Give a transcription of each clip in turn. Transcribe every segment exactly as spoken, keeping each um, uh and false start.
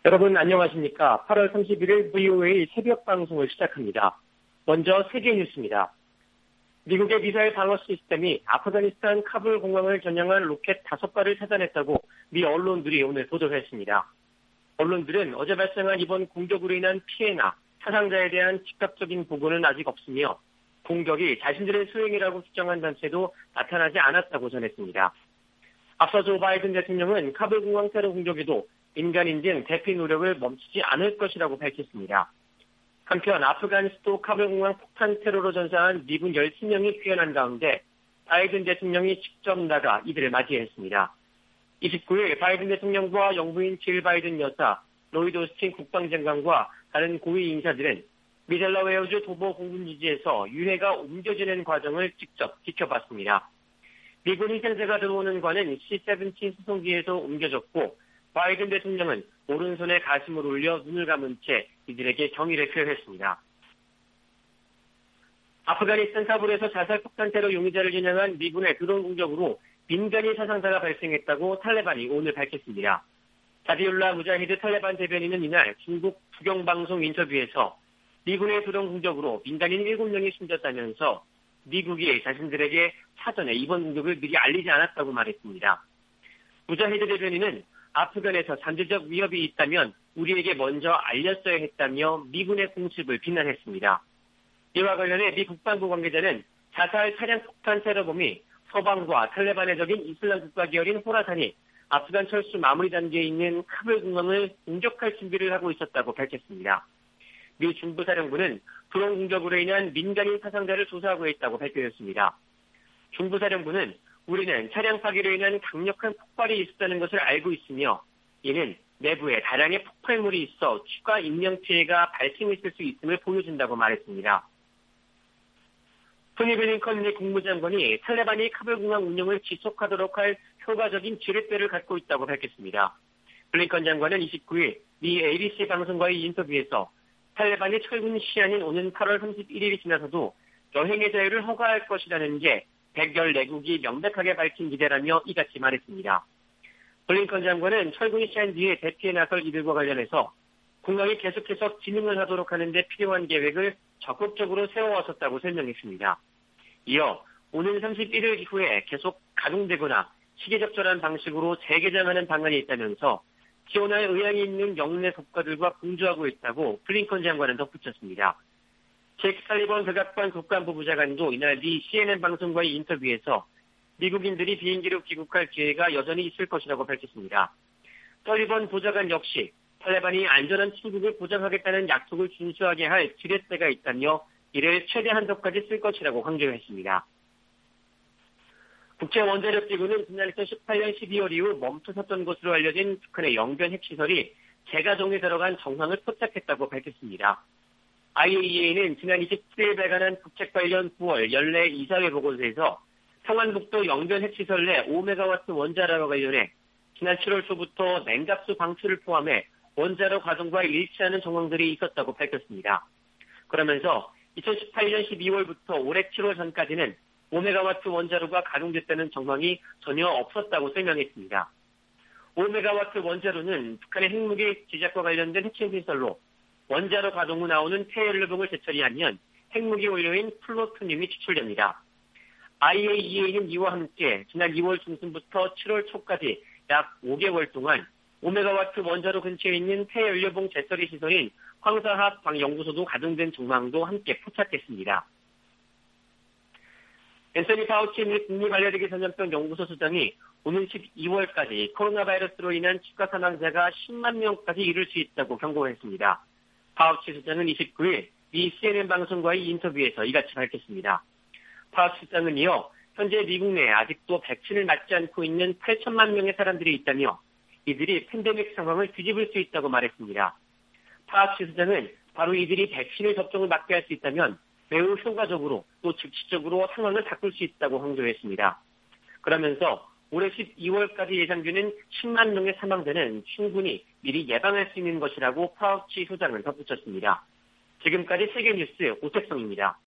여러분 안녕하십니까? 팔월 삼십일일 브이오에이 새벽 방송을 시작합니다. 먼저 세계 뉴스입니다. 미국의 미사일 방어 시스템이 아프가니스탄 카불 공항을 겨냥한 로켓 다섯 발을 찾아냈다고 미 언론들이 오늘 보도했습니다. 언론들은 어제 발생한 이번 공격으로 인한 피해나 사상자에 대한 즉각적인 보고는 아직 없으며 공격이 자신들의 수행이라고 주장한 단체도 나타나지 않았다고 전했습니다. 앞서 조 바이든 대통령은 카불 공항 테러 공격에도 민간인 등 대피 노력을 멈추지 않을 것이라고 밝혔습니다. 한편 아프간 수도 카불 공항 폭탄 테러로 전사한 미군 열세 명이 귀환한 가운데 바이든 대통령이 직접 나가 이들을 맞이했습니다. 이십구일 바이든 대통령과 영부인 질 바이든 여사, 로이드 오스틴 국방장관과 다른 고위 인사들은 미델라웨어주 도보 공군기지에서 유해가 옮겨지는 과정을 직접 지켜봤습니다. 미군 희생자가 들어오는 관은 씨 세븐틴 수송기에서 옮겨졌고 바이든 대통령은 오른손에 가슴을 올려 눈을 감은 채 이들에게 경의를 표했습니다. 아프가니스탄 카불에서 자살 폭탄 테러 용의자를 겨냥한 미군의 드론 공격으로 민간인 사상자가 발생했다고 탈레반이 오늘 밝혔습니다. 자비울라 무자히드 탈레반 대변인은 이날 중국 국영방송 인터뷰에서 미군의 드론 공격으로 민간인 일곱 명이 숨졌다면서 미국이 자신들에게 사전에 이번 공격을 미리 알리지 않았다고 말했습니다. 무자히드 대변인은 아프간에서 잠재적 위협이 있다면 우리에게 먼저 알렸어야 했다며 미군의 공습을 비난했습니다. 이와 관련해 미 국방부 관계자는 자살 차량 폭탄 테러범이 서방과 탈레반의 적인 이슬람 국가 계열인 호라산이 아프간 철수 마무리 단계에 있는 카불 공항을 공격할 준비를 하고 있었다고 밝혔습니다. 미 중부사령부는 드론 공격으로 인한 민간인 사상자를 조사하고 있다고 발표했습니다. 중부사령부는 우리는 차량 파괴로 인한 강력한 폭발이 있었다는 것을 알고 있으며 이는 내부에 다량의 폭발물이 있어 추가 인명 피해가 발생했을 수 있음을 보여준다고 말했습니다. 토니 블링컨 미 국무장관이 탈레반이 카불 공항 운영을 지속하도록 할 효과적인 지렛대를 갖고 있다고 밝혔습니다. 블링컨 장관은 이십구일 미 에이비씨 방송과의 인터뷰에서 탈레반이 철군 시한인 오는 팔월 삼십일일이 지나서도 여행의 자유를 허가할 것이라는 게 백십사 국이 명백하게 밝힌 기대라며 이같이 말했습니다. 블링컨 장관은 철군 시한 뒤에 대피에 나설 이들과 관련해서 공항이 계속해서 기능을 하도록 하는 데 필요한 계획을 적극적으로 세워왔었다고 설명했습니다. 이어 오는 삼십일일 이후에 계속 가동되거나 시기적절한 방식으로 재개장하는 방안이 있다면서 지원할 의향이 있는 영내 국가들과 공조하고 있다고 블링컨 장관은 덧붙였습니다. 잭 살리번 백악관 국방부 부장관도 이날 미 씨엔엔 방송과의 인터뷰에서 미국인들이 비행기로 귀국할 기회가 여전히 있을 것이라고 밝혔습니다. 살리번 보좌관 역시 탈레반이 안전한 출국을 보장하겠다는 약속을 준수하게 할 지렛대가 있다며 이를 최대 한도까지 쓸 것이라고 강조했습니다. 국제원자력기구는 지난 이천십팔년 십이월 이후 멈춰섰던 것으로 알려진 북한의 영변 핵시설이 재가동에 들어간 정황을 포착했다고 밝혔습니다. 아이에이이에이는 지난 이십칠일 발간한 북핵 관련 구월 연례 이사회 보고서에서 평안북도 영변 핵시설 내 오 메가와트 원자로와 관련해 지난 칠월 초부터 냉각수 방출을 포함해 원자로 가동과 일치하는 정황들이 있었다고 밝혔습니다. 그러면서 이천십팔년 십이월부터 올해 칠월 전까지는 오 메가와트 원자로가 가동됐다는 정황이 전혀 없었다고 설명했습니다. 오 메가와트 원자로는 북한의 핵무기 제작과 관련된 핵심 시설로 원자로 가동 후 나오는 폐연료봉을 재처리하면 핵무기 원료인 플루토늄이 추출됩니다. 아이에이이에이는 이와 함께 지난 이월 중순부터 칠월 초까지 약 오 개월 동안 오 메가와트 원자로 근처에 있는 폐연료봉 재처리 시설인 황사합 연구소도 가동된 정황도 함께 포착했습니다. 앤서니 파우치 미 국립알레르기 전염병 연구소 수장이 오는 십이월까지 코로나 바이러스로 인한 추가 사망자가 십만 명까지 이를 수 있다고 경고했습니다. 파우치 수장은 이십구일 미 씨엔엔 방송과의 인터뷰에서 이같이 밝혔습니다. 파우치 수장은 이어 현재 미국 내에 아직도 백신을 맞지 않고 있는 팔천만 명의 사람들이 있다며 이들이 팬데믹 상황을 뒤집을 수 있다고 말했습니다. 파우치 수장은 바로 이들이 백신을 접종을 막게 할 수 있다면 매우 효과적으로 또 즉시적으로 상황을 바꿀 수 있다고 강조했습니다. 그러면서 올해 십이월까지 예상되는 십만 명의 사망자는 충분히 미리 예방할 수 있는 것이라고 파우치 소장은 덧붙였습니다. 지금까지 세계뉴스 오택성입니다.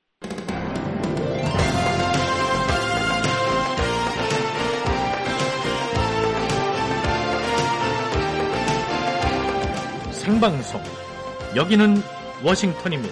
생방송. 여기는 워싱턴입니다.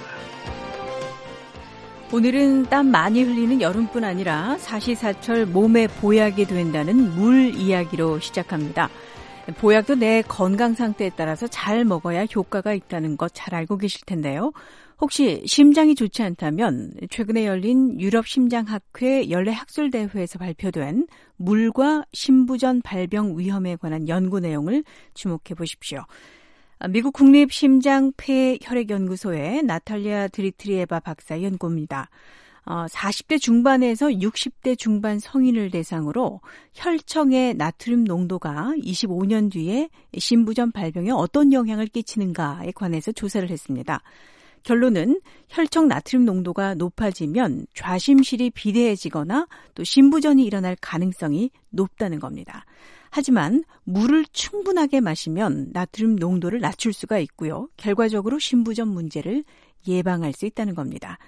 오늘은 땀 많이 흘리는 여름뿐 아니라 사시사철 몸에 보약이 된다는 물 이야기로 시작합니다. 보약도 내 건강 상태에 따라서 잘 먹어야 효과가 있다는 것 잘 알고 계실 텐데요. 혹시 심장이 좋지 않다면 최근에 열린 유럽심장학회 연례학술대회에서 발표된 물과 심부전 발병 위험에 관한 연구 내용을 주목해 보십시오. 미국 국립심장폐혈액연구소의 나탈리아 드리트리에바 박사의 연구입니다. 어, 사십 대 중반에서 육십 대 중반 성인을 대상으로 혈청의 나트륨 농도가 이십오 년 뒤에 심부전 발병에 어떤 영향을 끼치는가에 관해서 조사를 했습니다. 결론은 혈청 나트륨 농도가 높아지면 좌심실이 비대해지거나 또 심부전이 일어날 가능성이 높다는 겁니다. 하지만 물을 충분하게 마시면 나트륨 농도를 낮출 수가 있고요. 결과적으로 심부전 문제를 예방할 수 있다는 겁니다.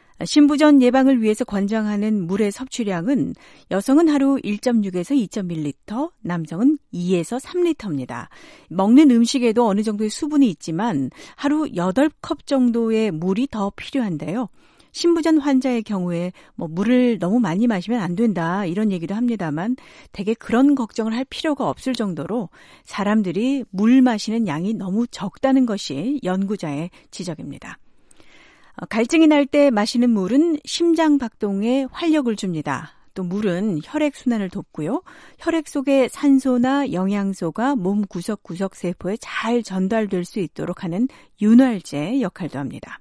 심부전 예방을 위해서 권장하는 물의 섭취량은 여성은 하루 일 점 육에서 이 점 일 리터, 남성은 이에서 삼 리터입니다. 먹는 음식에도 어느 정도의 수분이 있지만 하루 여덟 컵 정도의 물이 더 필요한데요. 심부전 환자의 경우에 뭐 물을 너무 많이 마시면 안 된다 이런 얘기도 합니다만 대개 그런 걱정을 할 필요가 없을 정도로 사람들이 물 마시는 양이 너무 적다는 것이 연구자의 지적입니다. 갈증이 날 때 마시는 물은 심장 박동에 활력을 줍니다. 또 물은 혈액순환을 돕고요. 혈액 속에 산소나 영양소가 몸 구석구석 세포에 잘 전달될 수 있도록 하는 윤활제 역할도 합니다.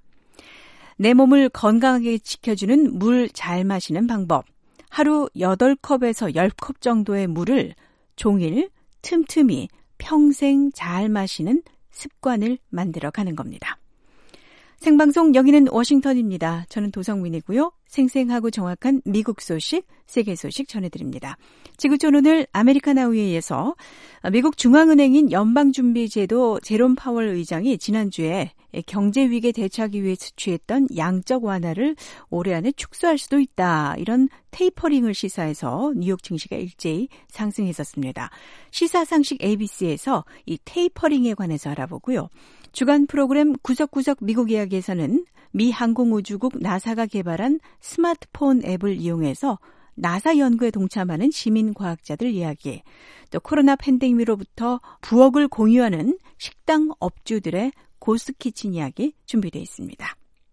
내 몸을 건강하게 지켜주는 물 잘 마시는 방법. 하루 여덟 컵에서 열 컵 정도의 물을 종일 틈틈이 평생 잘 마시는 습관을 만들어가는 겁니다. 생방송 여기는 워싱턴입니다. 저는 도성민이고요. 생생하고 정확한 미국 소식, 세계 소식 전해드립니다. 지구촌 오늘 아메리카나 의회에서 미국 중앙은행인 연방준비제도 제롬 파월 의장이 지난주에 경제위기에 대처하기 위해 취했던 양적 완화를 올해 안에 축소할 수도 있다. 이런 테이퍼링을 시사해서 뉴욕 증시가 일제히 상승했었습니다. 시사상식 에이비씨에서 이 테이퍼링에 관해서 알아보고요. 주간 프로그램 구석구석 미국 이야기에서는 미 항공우주국 나사가 개발한 스마트폰 앱을 이용해서 나사 연구에 동참하는 시민과학자들 이야기, 또 코로나 팬데믹으로부터 부엌을 공유하는 식당 업주들의 고스트키친 이야기 준비되어 있습니다.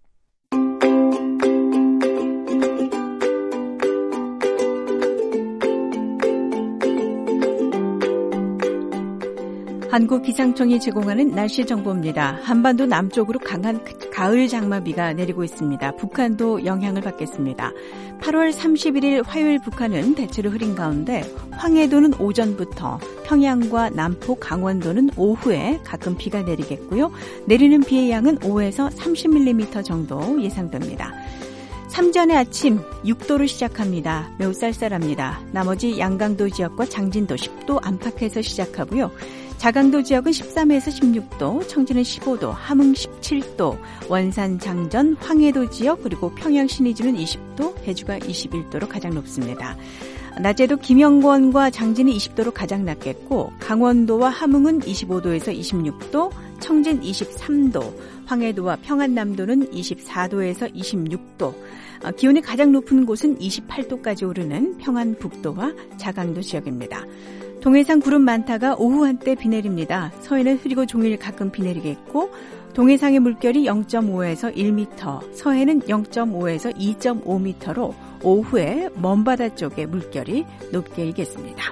한국기상청이 제공하는 날씨 정보입니다. 한반도 남쪽으로 강한 가을 장마비가 내리고 있습니다. 북한도 영향을 받겠습니다. 팔월 삼십일일 화요일 북한은 대체로 흐린 가운데 황해도는 오전부터 평양과 남포, 강원도는 오후에 가끔 비가 내리겠고요. 내리는 비의 양은 오에서 삼십 밀리미터 정도 예상됩니다. 삼전의 아침 육 도로 시작합니다. 매우 쌀쌀합니다. 나머지 양강도 지역과 장진도 십 도 안팎에서 시작하고요. 자강도 지역은 십삼에서 십육 도, 청진은 십오 도, 함흥 십칠 도, 원산, 장전, 황해도 지역 그리고 평양 신의주는 이십 도, 해주가 이십일 도로 가장 높습니다. 낮에도 김영권과 장진이 이십 도로 가장 낮겠고 강원도와 함흥은 이십오 도에서 이십육 도, 청진 이십삼 도, 황해도와 평안남도는 이십사 도에서 이십육 도, 기온이 가장 높은 곳은 이십팔 도까지 오르는 평안북도와 자강도 지역입니다. 동해상 구름 많다가 오후 한때 비 내립니다. 서해는 흐리고 종일 가끔 비 내리겠고 동해상의 물결이 영 점 오에서 일 미터, 서해는 영 점 오에서 이 점 오 미터로 오후에 먼바다 쪽의 물결이 높게 일겠습니다.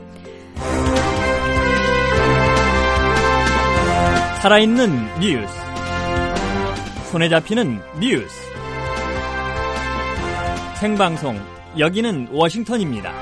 살아있는 뉴스, 손에 잡히는 뉴스, 생방송 여기는 워싱턴입니다.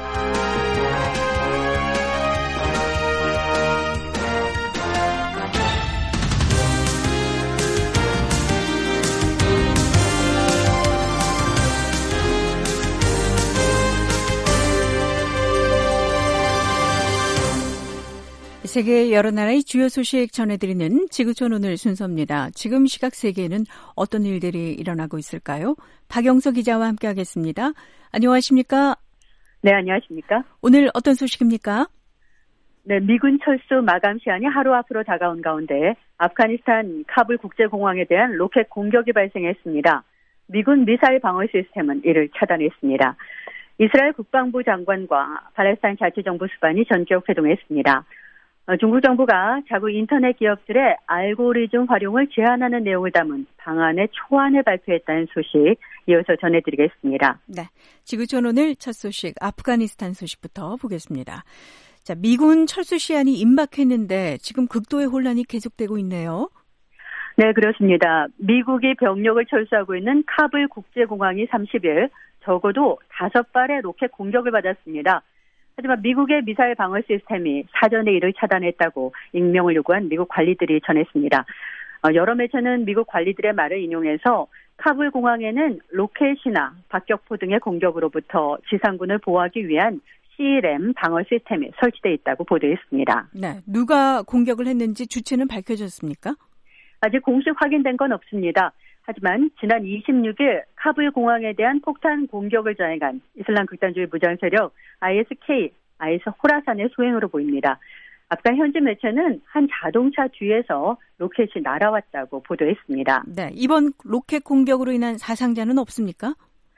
세계 여러 나라의 주요 소식 전해드리는 지구촌 오늘 순서입니다. 지금 시각 세계에는 어떤 일들이 일어나고 있을까요? 박영서 기자와 함께하겠습니다. 안녕하십니까? 네, 안녕하십니까? 오늘 어떤 소식입니까? 네, 미군 철수 마감 시한이 하루 앞으로 다가온 가운데 아프가니스탄 카불 국제공항에 대한 로켓 공격이 발생했습니다. 미군 미사일 방어 시스템은 이를 차단했습니다. 이스라엘 국방부 장관과 팔레스타인 자치정부 수반이 전격 회동했습니다. 중국 정부가 자국 인터넷 기업들의 알고리즘 활용을 제한하는 내용을 담은 방안의 초안을 발표했다는 소식 이어서 전해드리겠습니다. 네, 지구촌 오늘 첫 소식 아프가니스탄 소식부터 보겠습니다. 자, 미군 철수 시한이 임박했는데 지금 극도의 혼란이 계속되고 있네요. 네, 그렇습니다. 미국이 병력을 철수하고 있는 카불 국제공항이 삼십 일 적어도 다섯 발의 로켓 공격을 받았습니다. 하지만 미국의 미사일 방어 시스템이 사전에 이를 차단했다고 익명을 요구한 미국 관리들이 전했습니다. 여러 매체는 미국 관리들의 말을 인용해서 카불 공항에는 로켓이나 박격포 등의 공격으로부터 지상군을 보호하기 위한 씨램 방어 시스템이 설치되어 있다고 보도했습니다. 네, 누가 공격을 했는지 주체는 밝혀졌습니까? 아직 공식 확인된 건 없습니다. 하지만 지난 이십육 일 카불 공항에 대한 폭탄 공격을 자행한 이슬람 극단주의 무장 세력 아이에스케이, 아이에스 호라산의 소행으로 보입니다. 아프간 현지 매체는 한 자동차 뒤에서 로켓이 날아왔다고 보도했습니다. 네, 이번 로켓 공격으로 인한 사상자는 없습니까?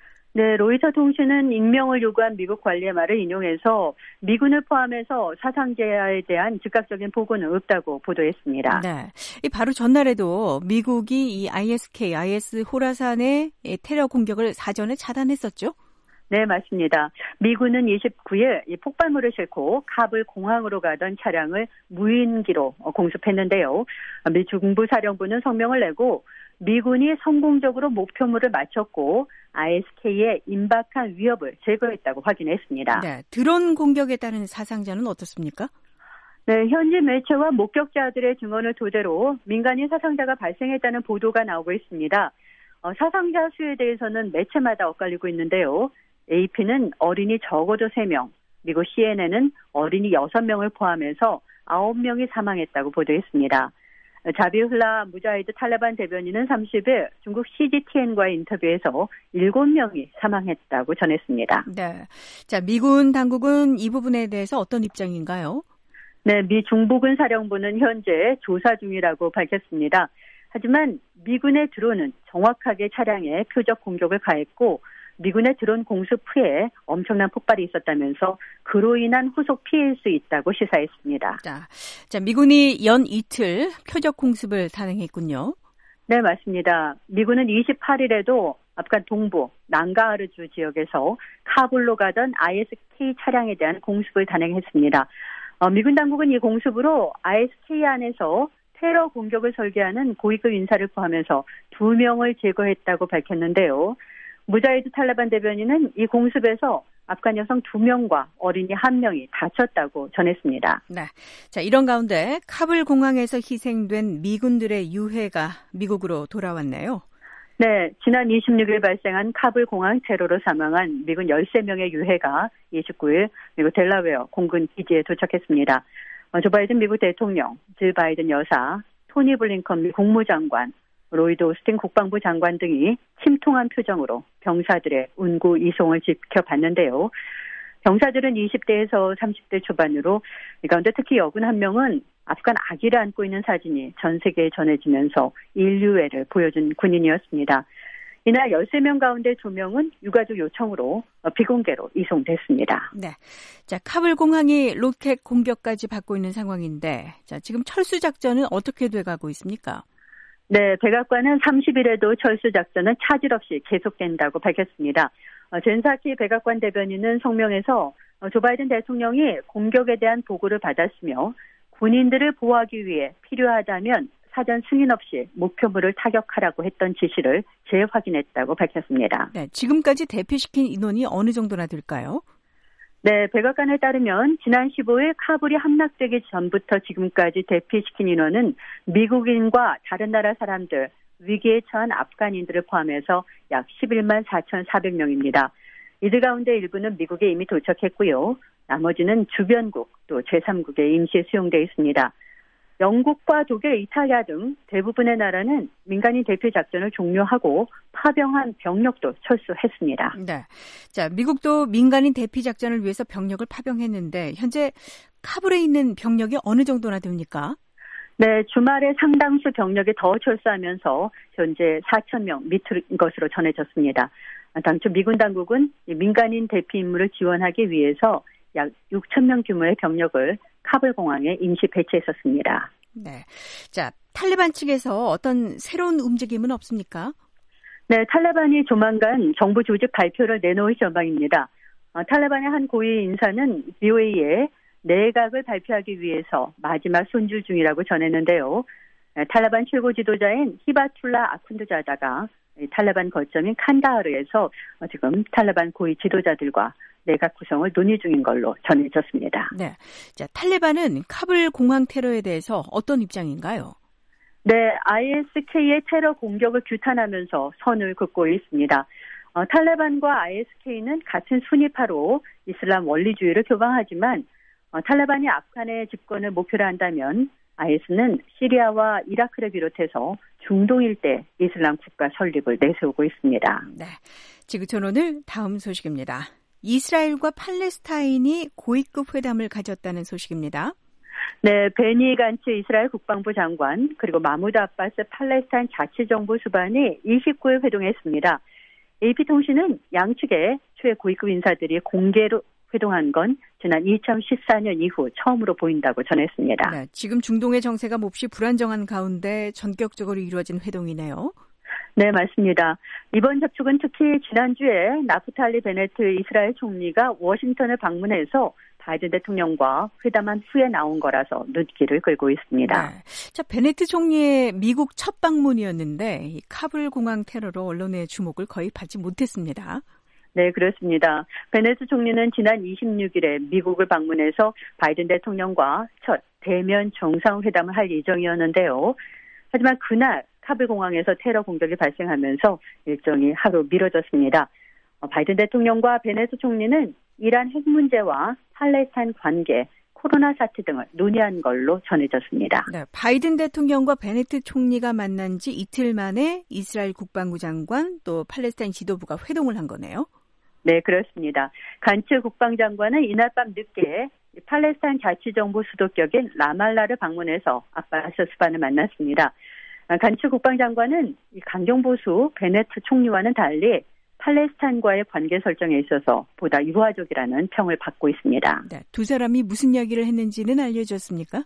네, 로이터 통신은 익명을 요구한 미국 관리의 말을 인용해서 미군을 포함해서 사상자에 대한 즉각적인 보고는 없다고 보도했습니다. 네, 바로 전날에도 미국이 이 아이에스케이, 아이에스 호라산의 테러 공격을 사전에 차단했었죠? 네, 맞습니다. 미군은 이십구 일 이 폭발물을 싣고 카불 공항으로 가던 차량을 무인기로 공습했는데요. 미 중부 사령부는 성명을 내고 미군이 성공적으로 목표물을 맞췄고 아이에스케이의 임박한 위협을 제거했다고 확인했습니다. 네, 드론 공격에 따른 사상자는 어떻습니까? 네, 현지 매체와 목격자들의 증언을 토대로 민간인 사상자가 발생했다는 보도가 나오고 있습니다. 어, 사상자 수에 대해서는 매체마다 엇갈리고 있는데요. 에이피는 어린이 적어도 세 명, 미국 씨엔엔은 어린이 여섯 명을 포함해서 아홉 명이 사망했다고 보도했습니다. 자비훌라 무자히드 탈레반 대변인은 삼십 일 중국 씨지티엔과의 인터뷰에서 일곱 명이 사망했다고 전했습니다. 네, 자, 미군 당국은 이 부분에 대해서 어떤 입장인가요? 네, 미 중부군 사령부는 현재 조사 중이라고 밝혔습니다. 하지만 미군의 드론은 정확하게 차량에 표적 공격을 가했고 미군의 드론 공습 후에 엄청난 폭발이 있었다면서 그로 인한 후속 피해일 수 있다고 시사했습니다. 자, 자, 미군이 연 이틀 표적 공습을 단행했군요. 네, 맞습니다. 미군은 이십팔 일에도 아프간 동부 난가하르주 지역에서 카불로 가던 아이에스케이 차량에 대한 공습을 단행했습니다. 어, 미군 당국은 이 공습으로 아이에스케이 안에서 테러 공격을 설계하는 고위급 인사를 포함해서 두 명을 제거했다고 밝혔는데요. 무자히드 탈레반 대변인은 이 공습에서 아프간 여성 두 명과 어린이 한 명이 다쳤다고 전했습니다. 네, 자, 이런 가운데 카불 공항에서 희생된 미군들의 유해가 미국으로 돌아왔네요. 네, 지난 이십육 일 발생한 카불 공항 테러로 사망한 미군 열세 명의 유해가 이십구 일 미국 델라웨어 공군 기지에 도착했습니다. 조 바이든 미국 대통령, 질 바이든 여사, 토니 블링컨 미 국무장관, 로이드 오스틴 국방부 장관 등이 침통한 표정으로 병사들의 운구 이송을 지켜봤는데요. 병사들은 이십 대에서 삼십 대 초반으로 이 가운데 특히 여군 한 명은 아프간 아기를 안고 있는 사진이 전 세계에 전해지면서 인류애를 보여준 군인이었습니다. 이날 열세 명 가운데 두 명은 유가족 요청으로 비공개로 이송됐습니다. 네, 자, 카불 공항이 로켓 공격까지 받고 있는 상황인데, 자, 지금 철수 작전은 어떻게 돼가고 있습니까? 네, 백악관은 삼십 일에도 철수 작전은 차질 없이 계속된다고 밝혔습니다. 젠 사키 백악관 대변인은 성명에서 조 바이든 대통령이 공격에 대한 보고를 받았으며 군인들을 보호하기 위해 필요하다면 사전 승인 없이 목표물을 타격하라고 했던 지시를 재확인했다고 밝혔습니다. 네, 지금까지 대피시킨 인원이 어느 정도나 될까요? 네, 백악관에 따르면 지난 십오 일 카불이 함락되기 전부터 지금까지 대피시킨 인원은 미국인과 다른 나라 사람들, 위기에 처한 아프간인들을 포함해서 약 십일만 사천사백 명입니다. 이들 가운데 일부는 미국에 이미 도착했고요. 나머지는 주변국 또 제삼국에 임시 수용돼 있습니다. 영국과 독일, 이탈리아 등 대부분의 나라는 민간인 대피 작전을 종료하고 파병한 병력도 철수했습니다. 네. 자, 미국도 민간인 대피 작전을 위해서 병력을 파병했는데 현재 카불에 있는 병력이 어느 정도나 됩니까? 네, 주말에 상당수 병력이 더 철수하면서 현재 사천 명 밑인 것으로 전해졌습니다. 당초 미군 당국은 민간인 대피 임무를 지원하기 위해서 약 육천 명 규모의 병력을 카불 공항에 임시 배치했었습니다. 네. 자, 탈레반 측에서 어떤 새로운 움직임은 없습니까? 네, 탈레반이 조만간 정부 조직 발표를 내놓을 전망입니다. 어, 탈레반의 한 고위 인사는 브이오에이에 내각을 발표하기 위해서 마지막 손질 중이라고 전했는데요. 네, 탈레반 최고 지도자인 히바툴라 아쿤두자다가 탈레반 거점인 칸다하르에서 지금 탈레반 고위 지도자들과 내각 구성을 논의 중인 걸로 전해졌습니다. 네, 자, 탈레반은 카불 공항 테러에 대해서 어떤 입장인가요? 네, 아이에스케이의 테러 공격을 규탄하면서 선을 긋고 있습니다. 어, 탈레반과 아이에스케이는 같은 순위파로 이슬람 원리주의를 표방하지만 어, 탈레반이 아프간의 집권을 목표로 한다면 아이에스는 시리아와 이라크를 비롯해서 중동 일대 이슬람 국가 설립을 내세우고 있습니다. 네, 지구촌 오늘 다음 소식입니다. 이스라엘과 팔레스타인이 고위급 회담을 가졌다는 소식입니다. 네, 베니 간츠 이스라엘 국방부 장관 그리고 마무드 아바스 팔레스타인 자치정부 수반이 이십구 일 회동했습니다. 에이피통신은 양측의 최고위급 인사들이 공개로 회동한 건 지난 이천십사 년 이후 처음으로 보인다고 전했습니다. 네, 지금 중동의 정세가 몹시 불안정한 가운데 전격적으로 이루어진 회동이네요. 네, 맞습니다. 이번 접촉은 특히 지난주에 나프탈리 베네트 이스라엘 총리가 워싱턴을 방문해서 바이든 대통령과 회담한 후에 나온 거라서 눈길을 끌고 있습니다. 네. 자, 베네트 총리의 미국 첫 방문이었는데 이 카불 공항 테러로 언론의 주목을 거의 받지 못했습니다. 네, 그렇습니다. 베네트 총리는 지난 이십육 일에 미국을 방문해서 바이든 대통령과 첫 대면 정상회담을 할 예정이었는데요. 하지만 그날 카불 공항에서 테러 공격이 발생하면서 일정이 하루 미뤄졌습니다. 바이든 대통령과 베네트 총리는 이란 핵 문제와 팔레스타인 관계, 코로나 사태 등을 논의한 걸로 전해졌습니다. 네, 바이든 대통령과 베네트 총리가 만난 지 이틀 만에 이스라엘 국방부 장관 또 팔레스타인 지도부가 회동을 한 거네요. 네, 그렇습니다. 간츠 국방장관은 이날 밤 늦게 팔레스타인 자치정부 수도격인 라말라를 방문해서 아바스 수반을 만났습니다. 간츠 국방장관은 강경보수 베네트 총리와는 달리 팔레스타인과의 관계 설정에 있어서 보다 유화적이라는 평을 받고 있습니다. 네, 두 사람이 무슨 이야기를 했는지는 알려졌습니까?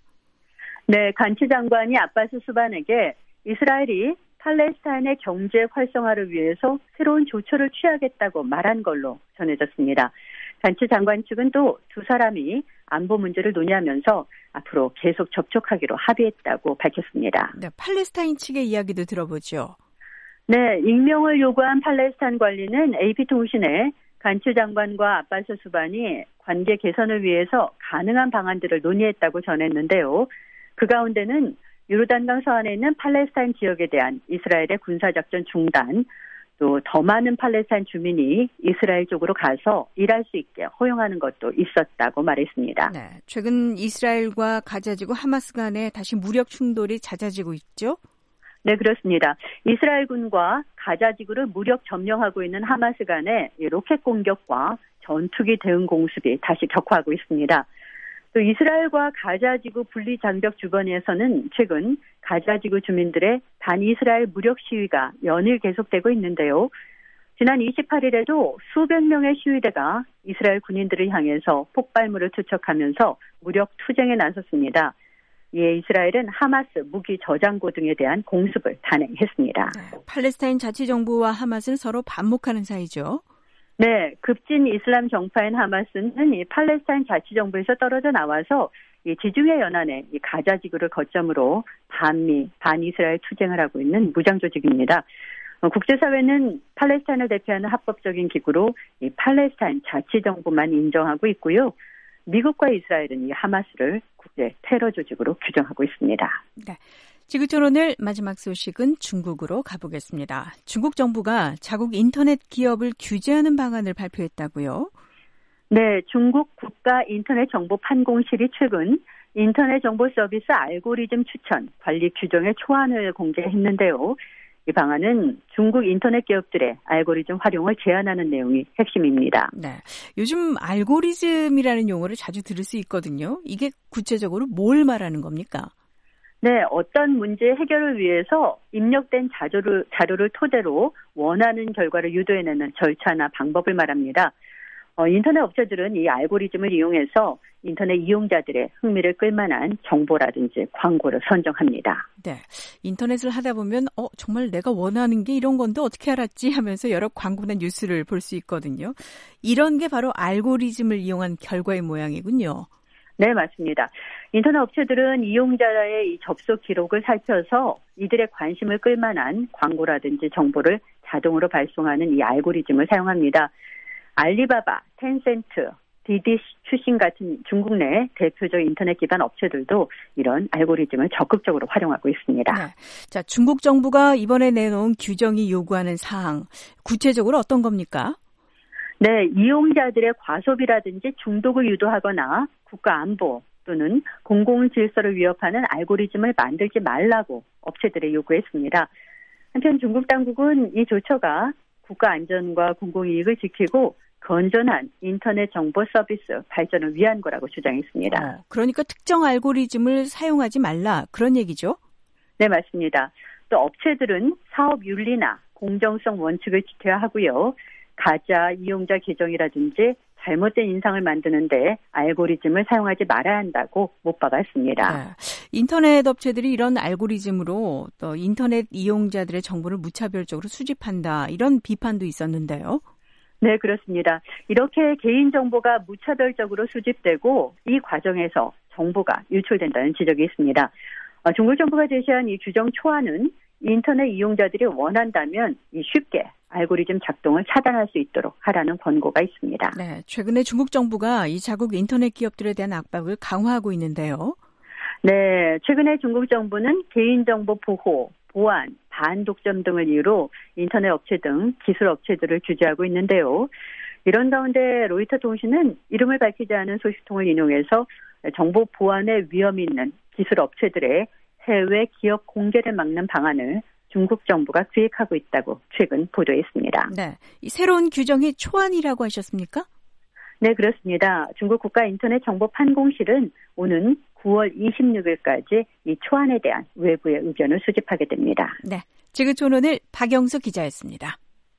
네, 간츠 장관이 아바스 수반에게 이스라엘이 팔레스타인의 경제 활성화를 위해서 새로운 조처를 취하겠다고 말한 걸로 전해졌습니다. 간츠 장관 측은 또 두 사람이 안보 문제를 논의하면서 앞으로 계속 접촉하기로 합의했다고 밝혔습니다. 네, 팔레스타인 측의 이야기도 들어보죠. 네, 익명을 요구한 팔레스타인 관리는 에이피통신에 간츠 장관과 아바스 수반이 관계 개선을 위해서 가능한 방안들을 논의했다고 전했는데요. 그 가운데는 요르단강 서안에 있는 팔레스타인 지역에 대한 이스라엘의 군사작전 중단, 또 더 많은 팔레스타인 주민이 이스라엘 쪽으로 가서 일할 수 있게 허용하는 것도 있었다고 말했습니다. 네, 최근 이스라엘과 가자지구 하마스 간에 다시 무력 충돌이 잦아지고 있죠? 네, 그렇습니다. 이스라엘군과 가자지구를 무력 점령하고 있는 하마스 간의 로켓 공격과 전투기 대응 공습이 다시 격화하고 있습니다. 또 이스라엘과 가자지구 분리 장벽 주변에서는 최근 가자지구 주민들의 반이스라엘 무력 시위가 연일 계속되고 있는데요. 지난 이십팔 일에도 수백 명의 시위대가 이스라엘 군인들을 향해서 폭발물을 투척하면서 무력 투쟁에 나섰습니다. 이에 이스라엘은 하마스 무기 저장고 등에 대한 공습을 단행했습니다. 네, 팔레스타인 자치정부와 하마스는 서로 반목하는 사이죠. 네, 급진 이슬람 정파인 하마스는 이 팔레스타인 자치정부에서 떨어져 나와서 이 지중해 연안의 이 가자 지구를 거점으로 반미, 반이스라엘 투쟁을 하고 있는 무장 조직입니다. 어, 국제사회는 팔레스타인을 대표하는 합법적인 기구로 이 팔레스타인 자치정부만 인정하고 있고요. 미국과 이스라엘은 이 하마스를 국제 테러 조직으로 규정하고 있습니다. 네. 지구촌 오늘 마지막 소식은 중국으로 가보겠습니다. 중국 정부가 자국 인터넷 기업을 규제하는 방안을 발표했다고요? 네, 중국 국가 인터넷 정보 판공실이 최근 인터넷 정보 서비스 알고리즘 추천, 관리 규정의 초안을 공개했는데요. 이 방안은 중국 인터넷 기업들의 알고리즘 활용을 제한하는 내용이 핵심입니다. 네, 요즘 알고리즘이라는 용어를 자주 들을 수 있거든요. 이게 구체적으로 뭘 말하는 겁니까? 네, 어떤 문제 해결을 위해서 입력된 자료를, 자료를 토대로 원하는 결과를 유도해내는 절차나 방법을 말합니다. 어, 인터넷 업체들은 이 알고리즘을 이용해서 인터넷 이용자들의 흥미를 끌만한 정보라든지 광고를 선정합니다. 네, 인터넷을 하다 보면 어 정말 내가 원하는 게 이런 건데 어떻게 알았지 하면서 여러 광고나 뉴스를 볼 수 있거든요. 이런 게 바로 알고리즘을 이용한 결과의 모양이군요. 네, 맞습니다. 인터넷 업체들은 이용자의 이 접속 기록을 살펴서 이들의 관심을 끌만한 광고라든지 정보를 자동으로 발송하는 이 알고리즘을 사용합니다. 알리바바, 텐센트, 디디 출신 같은 중국 내 대표적 인터넷 기반 업체들도 이런 알고리즘을 적극적으로 활용하고 있습니다. 네. 자, 중국 정부가 이번에 내놓은 규정이 요구하는 사항, 구체적으로 어떤 겁니까? 네, 이용자들의 과소비라든지 중독을 유도하거나 국가 안보 또는 공공 질서를 위협하는 알고리즘을 만들지 말라고 업체들에 요구했습니다. 한편 중국 당국은 이 조처가 국가 안전과 공공이익을 지키고 건전한 인터넷 정보 서비스 발전을 위한 거라고 주장했습니다. 어, 그러니까 특정 알고리즘을 사용하지 말라 그런 얘기죠? 네, 맞습니다. 또 업체들은 사업 윤리나 공정성 원칙을 지켜야 하고요. 가짜 이용자 계정이라든지 잘못된 인상을 만드는데 알고리즘을 사용하지 말아야 한다고 못 박았습니다. 네. 인터넷 업체들이 이런 알고리즘으로 또 인터넷 이용자들의 정보를 무차별적으로 수집한다 이런 비판도 있었는데요. 네, 그렇습니다. 이렇게 개인정보가 무차별적으로 수집되고 이 과정에서 정보가 유출된다는 지적이 있습니다. 중국 정부가 제시한 이 규정 초안은 인터넷 이용자들이 원한다면 쉽게 알고리즘 작동을 차단할 수 있도록 하라는 권고가 있습니다. 네, 최근에 중국 정부가 이 자국 인터넷 기업들에 대한 압박을 강화하고 있는데요. 네, 최근에 중국 정부는 개인정보 보호, 보안, 반독점 등을 이유로 인터넷 업체 등 기술 업체들을 규제하고 있는데요. 이런 가운데 로이터 통신은 이름을 밝히지 않은 소식통을 인용해서 정보 보안에 위험이 있는 기술 업체들의 해외 기업 공개를 막는 방안을 중국 정부가 기획하고 있다고 최근 보도했습니다. 네, 이 새로운 규정이 초안이라고 하셨습니까? 네, 그렇습니다. 중국 국가인터넷정보판공실은 오는 구월 이십육일까지 이 초안에 대한 외부의 의견을 수집하게 됩니다. 네, 지구촌 오늘 박영수 기자였습니다.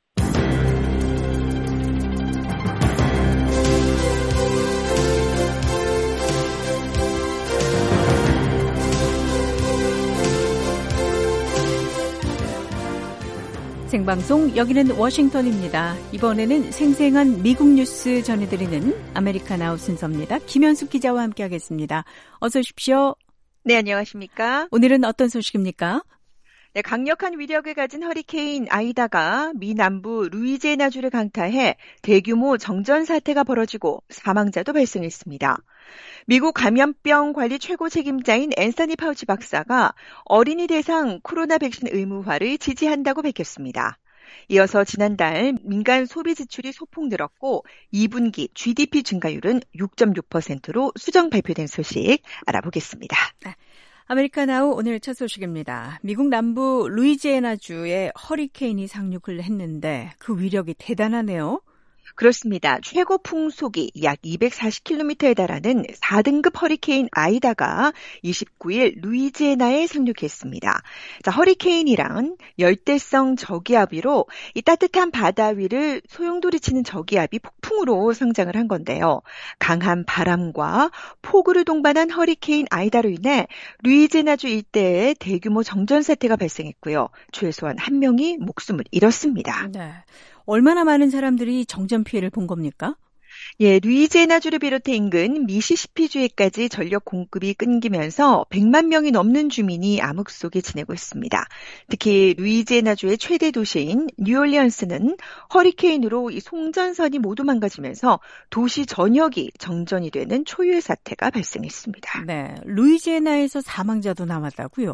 생방송 여기는 워싱턴입니다. 이번에는 생생한 미국 뉴스 전해드리는 아메리카 나우 순서입니다. 김현숙 기자와 함께하겠습니다. 어서 오십시오. 네, 안녕하십니까? 오늘은 어떤 소식입니까? 네, 강력한 위력을 가진 허리케인 아이다가 미 남부 루이지애나주를 강타해 대규모 정전 사태가 벌어지고 사망자도 발생했습니다. 미국 감염병 관리 최고 책임자인 앤서니 파우치 박사가 어린이 대상 코로나 백신 의무화를 지지한다고 밝혔습니다. 이어서 지난달 민간 소비 지출이 소폭 늘었고 이 분기 지디피 증가율은 육 점 육 퍼센트로 수정 발표된 소식 알아보겠습니다. 네. 아메리카 나우 오늘 첫 소식입니다. 미국 남부 루이지애나주에 허리케인이 상륙을 했는데 그 위력이 대단하네요. 그렇습니다. 최고 풍속이 약 이백사십 킬로미터에 달하는 사 등급 허리케인 아이다가 이십구일 루이지애나에 상륙했습니다. 자, 허리케인이란 열대성 저기압이로 이 따뜻한 바다 위를 소용돌이치는 저기압이 폭풍으로 성장을 한 건데요. 강한 바람과 폭우를 동반한 허리케인 아이다로 인해 루이지애나주 일대에 대규모 정전 사태가 발생했고요. 최소한 한 명이 목숨을 잃었습니다. 네. 얼마나 많은 사람들이 정전 피해를 본 겁니까? 예, 루이지애나주를 비롯해 인근 미시시피주에까지 전력 공급이 끊기면서 백만 명이 넘는 주민이 암흑 속에 지내고 있습니다. 특히 루이지애나주의 최대 도시인 뉴올리언스는 허리케인으로 이 송전선이 모두 망가지면서 도시 전역이 정전이 되는 초유의 사태가 발생했습니다. 네, 루이지애나에서 사망자도 남았다고요?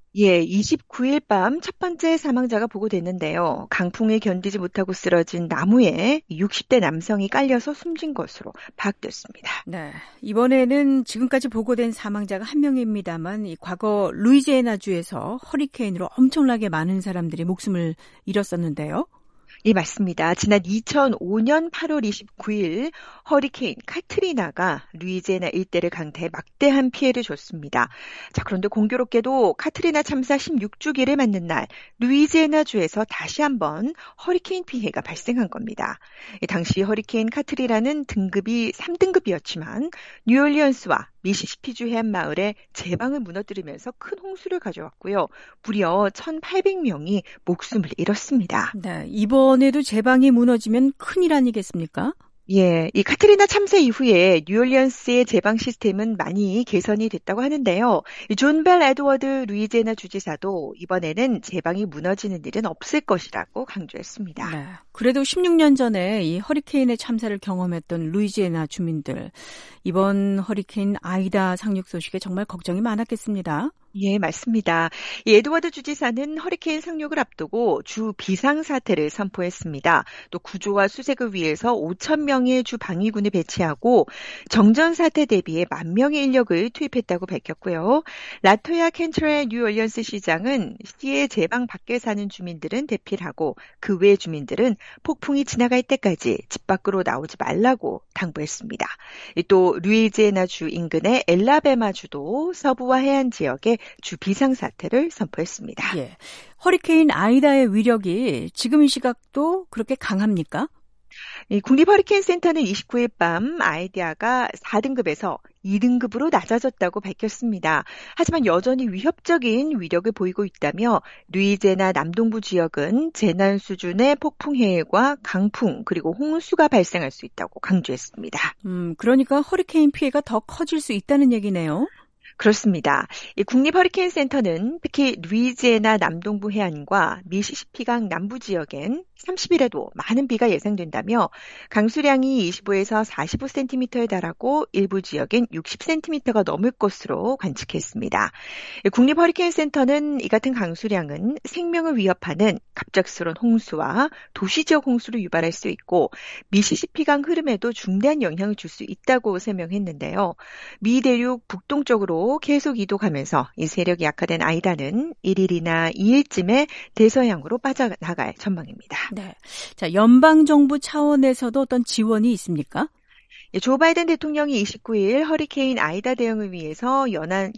예, 이십구 일 밤 첫 번째 사망자가 보고됐는데요. 강풍에 견디지 못하고 쓰러진 나무에 육십 대 남성이 깔려서 숨진 것으로 파악됐습니다. 네, 이번에는 지금까지 보고된 사망자가 한 명입니다만 이 과거 루이지애나주에서 허리케인으로 엄청나게 많은 사람들이 목숨을 잃었었는데요. 예, 맞습니다. 지난 이천오 년 팔월 이십구일 허리케인 카트리나가 루이지애나 일대를 강타해 막대한 피해를 줬습니다. 자, 그런데 공교롭게도 카트리나 참사 십육 주기를 맞는 날 루이지애나주에서 다시 한번 허리케인 피해가 발생한 겁니다. 당시 허리케인 카트리나는 등급이 삼 등급이었지만 뉴올리언스와 미시시피주 해안 마을에 제방을 무너뜨리면서 큰 홍수를 가져왔고요. 무려 천팔백 명이 목숨을 잃었습니다. 네, 이번에도 제방이 무너지면 큰일 아니겠습니까? 예, 이 카트리나 참사 이후에 뉴올리언스의 제방 시스템은 많이 개선이 됐다고 하는데요. 존 벨 에드워드 루이지애나 주지사도 이번에는 제방이 무너지는 일은 없을 것이라고 강조했습니다. 네, 그래도 십육 년 전에 이 허리케인의 참사를 경험했던 루이지애나 주민들, 이번 허리케인 아이다 상륙 소식에 정말 걱정이 많았겠습니다. 예, 맞습니다. 이 에드워드 주지사는 허리케인 상륙을 앞두고 주 비상사태를 선포했습니다. 또 구조와 수색을 위해서 오천 명의 주 방위군을 배치하고 정전 사태 대비해 만 명의 인력을 투입했다고 밝혔고요. 라토야 켄트렐 뉴올리언스 시장은 시의 제방 밖에 사는 주민들은 대피를 하고 그 외 주민들은 폭풍이 지나갈 때까지 집 밖으로 나오지 말라고 당부했습니다. 또 루이지애나주 인근의 엘라베마주도 서부와 해안 지역에 주 비상사태를 선포했습니다. 예, 허리케인 아이다의 위력이 지금 이 시각도 그렇게 강합니까? 이 국립허리케인센터는 이십구일 밤 아이다가 사 등급에서 이 등급으로 낮아졌다고 밝혔습니다. 하지만 여전히 위협적인 위력을 보이고 있다며 루이지애나 남동부 지역은 재난 수준의 폭풍해일과 강풍 그리고 홍수가 발생할 수 있다고 강조했습니다. 음, 그러니까 허리케인 피해가 더 커질 수 있다는 얘기네요. 그렇습니다. 이 국립허리케인센터는 특히 루이지애나 남동부 해안과 미시시피강 남부 지역엔 삼십일에도 많은 비가 예상된다며 강수량이 이십오에서 사십오 센티미터에 달하고 일부 지역엔 육십 센티미터가 넘을 것으로 관측했습니다. 국립허리케인센터는 이 같은 강수량은 생명을 위협하는 갑작스러운 홍수와 도시지역 홍수를 유발할 수 있고 미시시피강 흐름에도 중대한 영향을 줄 수 있다고 설명했는데요. 미 대륙 북동쪽으로 계속 이동하면서 이 세력이 약화된 아이다는 일일이나 이일쯤에 대서양으로 빠져나갈 전망입니다. 네, 자, 연방정부 차원에서도 어떤 지원이 있습니까? 조 바이든 대통령이 이십구일 허리케인 아이다 대응을 위해서 연안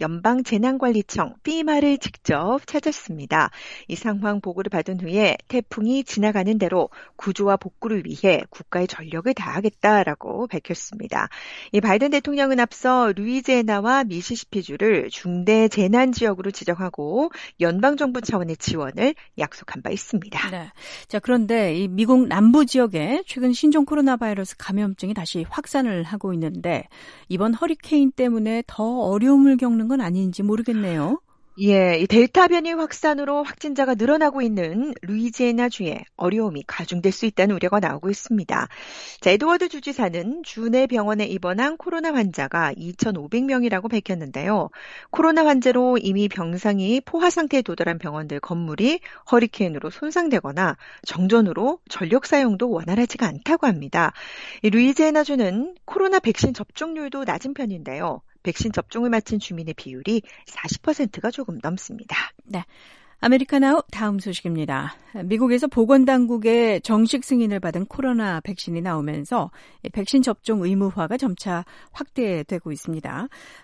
연방재난관리청 피마를 직접 찾았습니다. 이 상황 보고를 받은 후에 태풍이 지나가는 대로 구조와 복구를 위해 국가의 전력을 다하겠다라고 밝혔습니다. 이 바이든 대통령은 앞서 루이지애나와 미시시피주를 중대 재난 지역으로 지정하고 연방정부 차원의 지원을 약속한 바 있습니다. 네. 자, 그런데 이 미국 남부 지역에 최근 신종 코로나 바이러스 감염증이 다시 확산을 하고 있는데 이번 허리케인 때문에 더 어려움을 겪는 건 아닌지 모르겠네요. 예, 이 델타 변이 확산으로 확진자가 늘어나고 있는 루이지애나주에 어려움이 가중될 수 있다는 우려가 나오고 있습니다. 자, 에드워드 주지사는 주내 병원에 입원한 코로나 환자가 이천오백 명이라고 밝혔는데요. 코로나 환자로 이미 병상이 포화 상태에 도달한 병원들 건물이 허리케인으로 손상되거나 정전으로 전력 사용도 원활하지가 않다고 합니다. 이 루이지애나주는 코로나 백신 접종률도 낮은 편인데요. 백신 접종을 마친 주민의 비율이 사십 퍼센트가 조금 넘습니다. 네, 아메리카나우 다음 소식입니다. 미국에서 보건당국의 정식 승인을 받은 코로나 백신이 나오면서 백신 접종 의무화가 점차 확대되고 있습니다.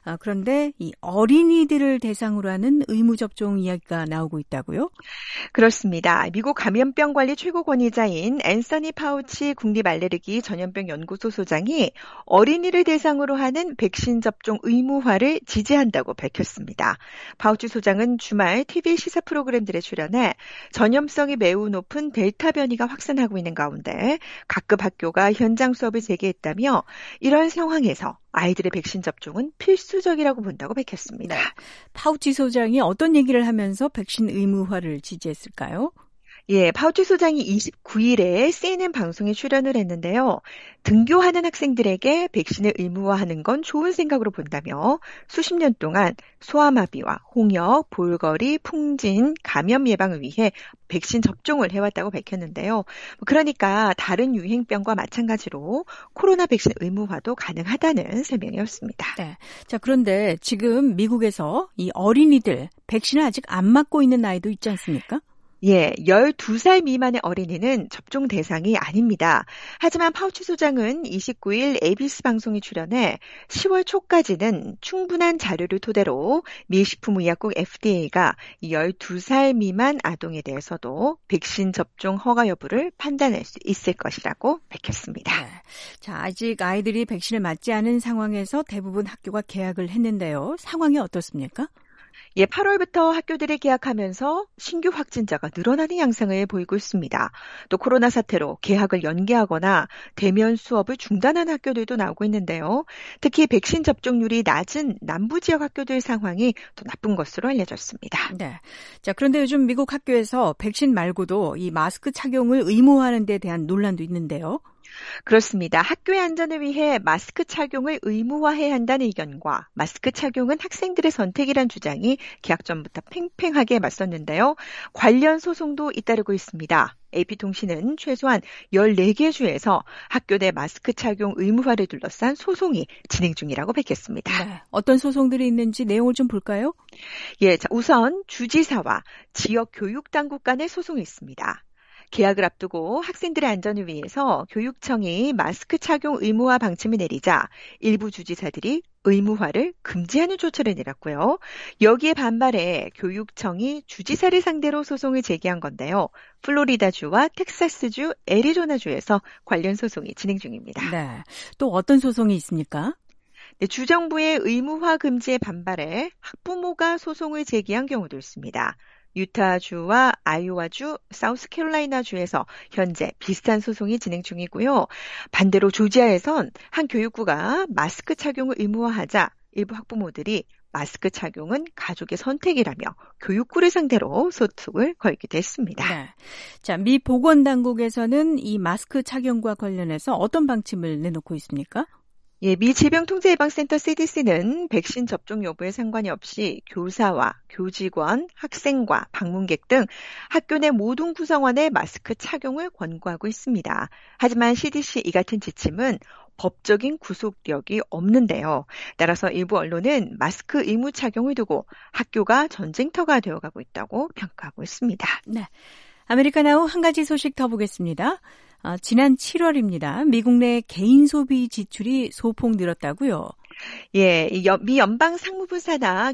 그런데 이 어린이들을 대상으로 하는 의무 접종 이야기가 나오고 있다고요? 그렇습니다. 미국 감염병 관리 최고 권위자인 앤서니 파우치 국립알레르기 전염병 연구소 소장이 어린이를 대상으로 하는 백신 접종 의무화를 지지한다고 밝혔습니다. 파우치 소장은 주말 티비 시사 프로그램들에 출연해 전염성이 매우 높은 델타 변이가 확산하고 있는 가운데 각급 학교가 현장 수업을 재개했다며 이런 상황에서 아이들의 백신 접종은 필수적이라고 본다고 밝혔습니다. 네. 파우치 소장이 어떤 얘기를 하면서 백신 의무화를 지지했을까요? 예, 파우치 소장이 이십구 일에 씨엔엔 방송에 출연을 했는데요. 등교하는 학생들에게 백신을 의무화하는 건 좋은 생각으로 본다며 수십 년 동안 소아마비와 홍역, 볼거리, 풍진, 감염 예방을 위해 백신 접종을 해왔다고 밝혔는데요. 그러니까 다른 유행병과 마찬가지로 코로나 백신 의무화도 가능하다는 설명이었습니다. 네. 자, 그런데 지금 미국에서 이 어린이들 백신을 아직 안 맞고 있는 아이도 있지 않습니까? 예, 열두 살 미만의 어린이는 접종 대상이 아닙니다. 하지만 파우치 소장은 이십구 일 에이비씨 방송에 출연해 시월 초까지는 충분한 자료를 토대로 미 식품의약국 에프디에이가 열두 살 미만 아동에 대해서도 백신 접종 허가 여부를 판단할 수 있을 것이라고 밝혔습니다. 네. 자, 아직 아이들이 백신을 맞지 않은 상황에서 대부분 학교가 개학을 했는데요. 상황이 어떻습니까? 예, 팔월부터 학교들이 개학하면서 신규 확진자가 늘어나는 양상을 보이고 있습니다. 또 코로나 사태로 개학을 연기하거나 대면 수업을 중단하는 학교들도 나오고 있는데요. 특히 백신 접종률이 낮은 남부 지역 학교들 상황이 더 나쁜 것으로 알려졌습니다. 네. 자, 그런데 요즘 미국 학교에서 백신 말고도 이 마스크 착용을 의무화하는 데 대한 논란도 있는데요. 그렇습니다. 학교의 안전을 위해 마스크 착용을 의무화해야 한다는 의견과 마스크 착용은 학생들의 선택이란 주장이 개학 전부터 팽팽하게 맞섰는데요. 관련 소송도 잇따르고 있습니다. 에이피통신은 최소한 열네 개 주에서 학교 내 마스크 착용 의무화를 둘러싼 소송이 진행 중이라고 밝혔습니다. 네. 어떤 소송들이 있는지 내용을 좀 볼까요? 예, 자, 우선 주지사와 지역 교육당국 간의 소송이 있습니다. 개학을 앞두고 학생들의 안전을 위해서 교육청이 마스크 착용 의무화 방침을 내리자 일부 주지사들이 의무화를 금지하는 조처를 내렸고요. 여기에 반발해 교육청이 주지사를 상대로 소송을 제기한 건데요. 플로리다주와 텍사스주, 애리조나주에서 관련 소송이 진행 중입니다. 네. 또 어떤 소송이 있습니까? 네, 주정부의 의무화 금지에 반발해 학부모가 소송을 제기한 경우도 있습니다. 유타주와 아이오와주, 사우스캐롤라이나주에서 현재 비슷한 소송이 진행 중이고요. 반대로 조지아에선 한 교육부가 마스크 착용을 의무화하자 일부 학부모들이 마스크 착용은 가족의 선택이라며 교육부를 상대로 소송을 걸기도 했습니다. 네. 자, 미 보건당국에서는 이 마스크 착용과 관련해서 어떤 방침을 내놓고 있습니까? 예, 미 질병통제예방센터 씨디씨는 백신 접종 여부에 상관이 없이 교사와 교직원, 학생과 방문객 등 학교 내 모든 구성원의 마스크 착용을 권고하고 있습니다. 하지만 씨디씨 이 같은 지침은 법적인 구속력이 없는데요. 따라서 일부 언론은 마스크 의무 착용을 두고 학교가 전쟁터가 되어가고 있다고 평가하고 있습니다. 네. 아메리카나우 한 가지 소식 더 보겠습니다. 아, 지난 칠월입니다. 미국 내 개인 소비 지출이 소폭 늘었다고요? 예, 미 연방 상무부 산하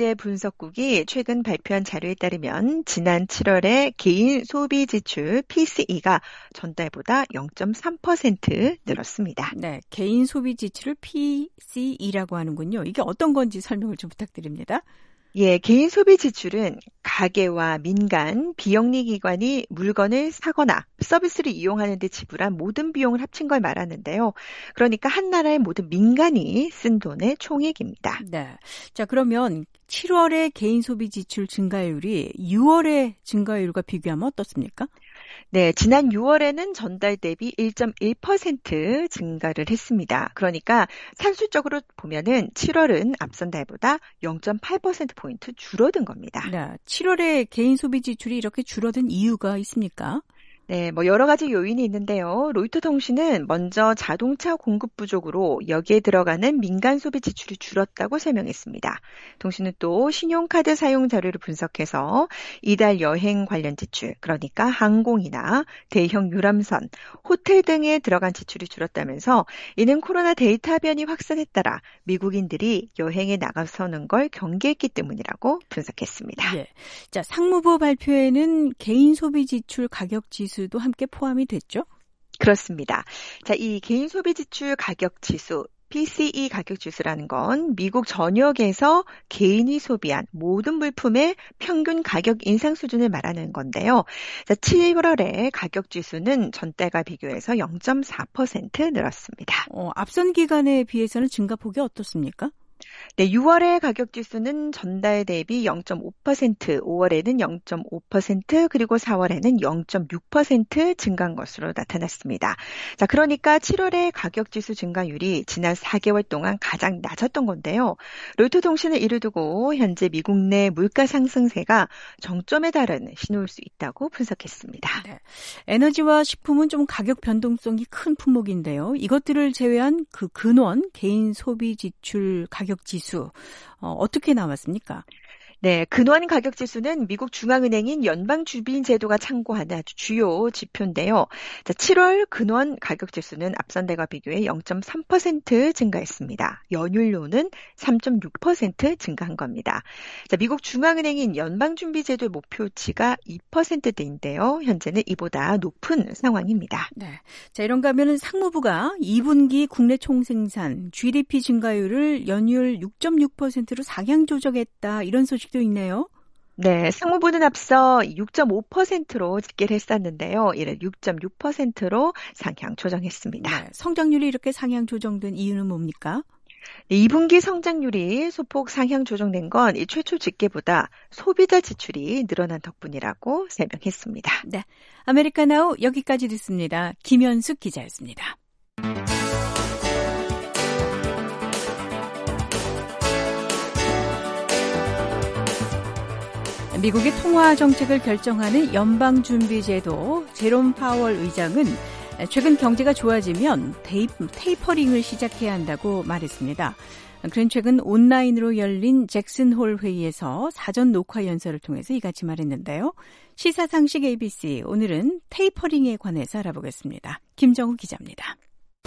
경제분석국이 최근 발표한 자료에 따르면 지난 칠월에 개인 소비 지출 피씨이가 전달보다 영 점 삼 퍼센트 늘었습니다. 네, 개인 소비 지출을 피씨이라고 하는군요. 이게 어떤 건지 설명을 좀 부탁드립니다. 예, 개인 소비 지출은 가계와 민간, 비영리 기관이 물건을 사거나 서비스를 이용하는 데 지불한 모든 비용을 합친 걸 말하는데요. 그러니까 한 나라의 모든 민간이 쓴 돈의 총액입니다. 네. 자, 그러면 칠월의 개인 소비 지출 증가율이 유월의 증가율과 비교하면 어떻습니까? 네, 지난 유월에는 전달 대비 일 점 일 퍼센트 증가를 했습니다. 그러니까 산술적으로 보면은 칠월은 앞선 달보다 영 점 팔 퍼센트 포인트 줄어든 겁니다. 네, 칠월에 개인 소비 지출이 이렇게 줄어든 이유가 있습니까? 네, 뭐 여러 가지 요인이 있는데요. 로이터 통신은 먼저 자동차 공급 부족으로 여기에 들어가는 민간 소비 지출이 줄었다고 설명했습니다. 통신은 또 신용카드 사용 자료를 분석해서 이달 여행 관련 지출, 그러니까 항공이나 대형 유람선, 호텔 등에 들어간 지출이 줄었다면서 이는 코로나 델타 변이 확산에 따라 미국인들이 여행에 나가서는 걸 경계했기 때문이라고 분석했습니다. 예. 자, 상무부 발표에는 개인 소비 지출 가격 지수 도 함께 포함이 됐죠? 그렇습니다. 자, 이 개인 소비 지출 가격 지수 피씨이 가격 지수라는 건 미국 전역에서 개인이 소비한 모든 물품의 평균 가격 인상 수준을 말하는 건데요. 자, 칠월에 가격 지수는 전달과 비교해서 영 점 사 퍼센트 늘었습니다. 어, 앞선 기간에 비해서는 증가폭이 어떻습니까? 네, 유월의 가격 지수는 전달 대비 영 점 오 퍼센트, 오월에는 영 점 오 퍼센트, 그리고 사월에는 영 점 육 퍼센트 증가한 것으로 나타났습니다. 자, 그러니까 칠월의 가격 지수 증가율이 지난 사 개월 동안 가장 낮았던 건데요. 로이터 통신은 이를 두고 현재 미국 내 물가 상승세가 정점에 달하는 신호일 수 있다고 분석했습니다. 네. 에너지와 식품은 좀 가격 변동성이 큰 품목인데요. 이것들을 제외한 그 근원 개인 소비 지출 가격 지수 어, 어떻게 나왔습니까? 네, 근원 가격 지수는 미국 중앙은행인 연방준비제도가 참고하는 아주 주요 지표인데요. 자, 칠월 근원 가격 지수는 앞선 달과 비교해 영 점 삼 퍼센트 증가했습니다. 연율로는 삼 점 육 퍼센트 증가한 겁니다. 자, 미국 중앙은행인 연방준비제도의 목표치가 이 퍼센트대인데요. 현재는 이보다 높은 상황입니다. 네, 자, 이런가 하면은 상무부가 이 분기 국내 총생산 지디피 증가율을 연율 육 점 육 퍼센트로 상향 조정했다. 이런 소식도 있네요. 네, 상무부는 앞서 육 점 오 퍼센트로 집계를 했었는데요. 이를 육 점 육 퍼센트로 상향 조정했습니다. 네, 성장률이 이렇게 상향 조정된 이유는 뭡니까? 네, 이 분기 성장률이 소폭 상향 조정된 건 이 최초 집계보다 소비자 지출이 늘어난 덕분이라고 설명했습니다. 네, 아메리카나우 여기까지 듣습니다. 김현숙 기자였습니다. 미국의 통화 정책을 결정하는 연방준비제도 제롬 파월 의장은 최근 경제가 좋아지면 테이, 테이퍼링을 시작해야 한다고 말했습니다. 그는 최근 온라인으로 열린 잭슨홀 회의에서 사전 녹화 연설을 통해서 이같이 말했는데요. 시사상식 에이비씨, 오늘은 테이퍼링에 관해서 알아보겠습니다. 김정우 기자입니다.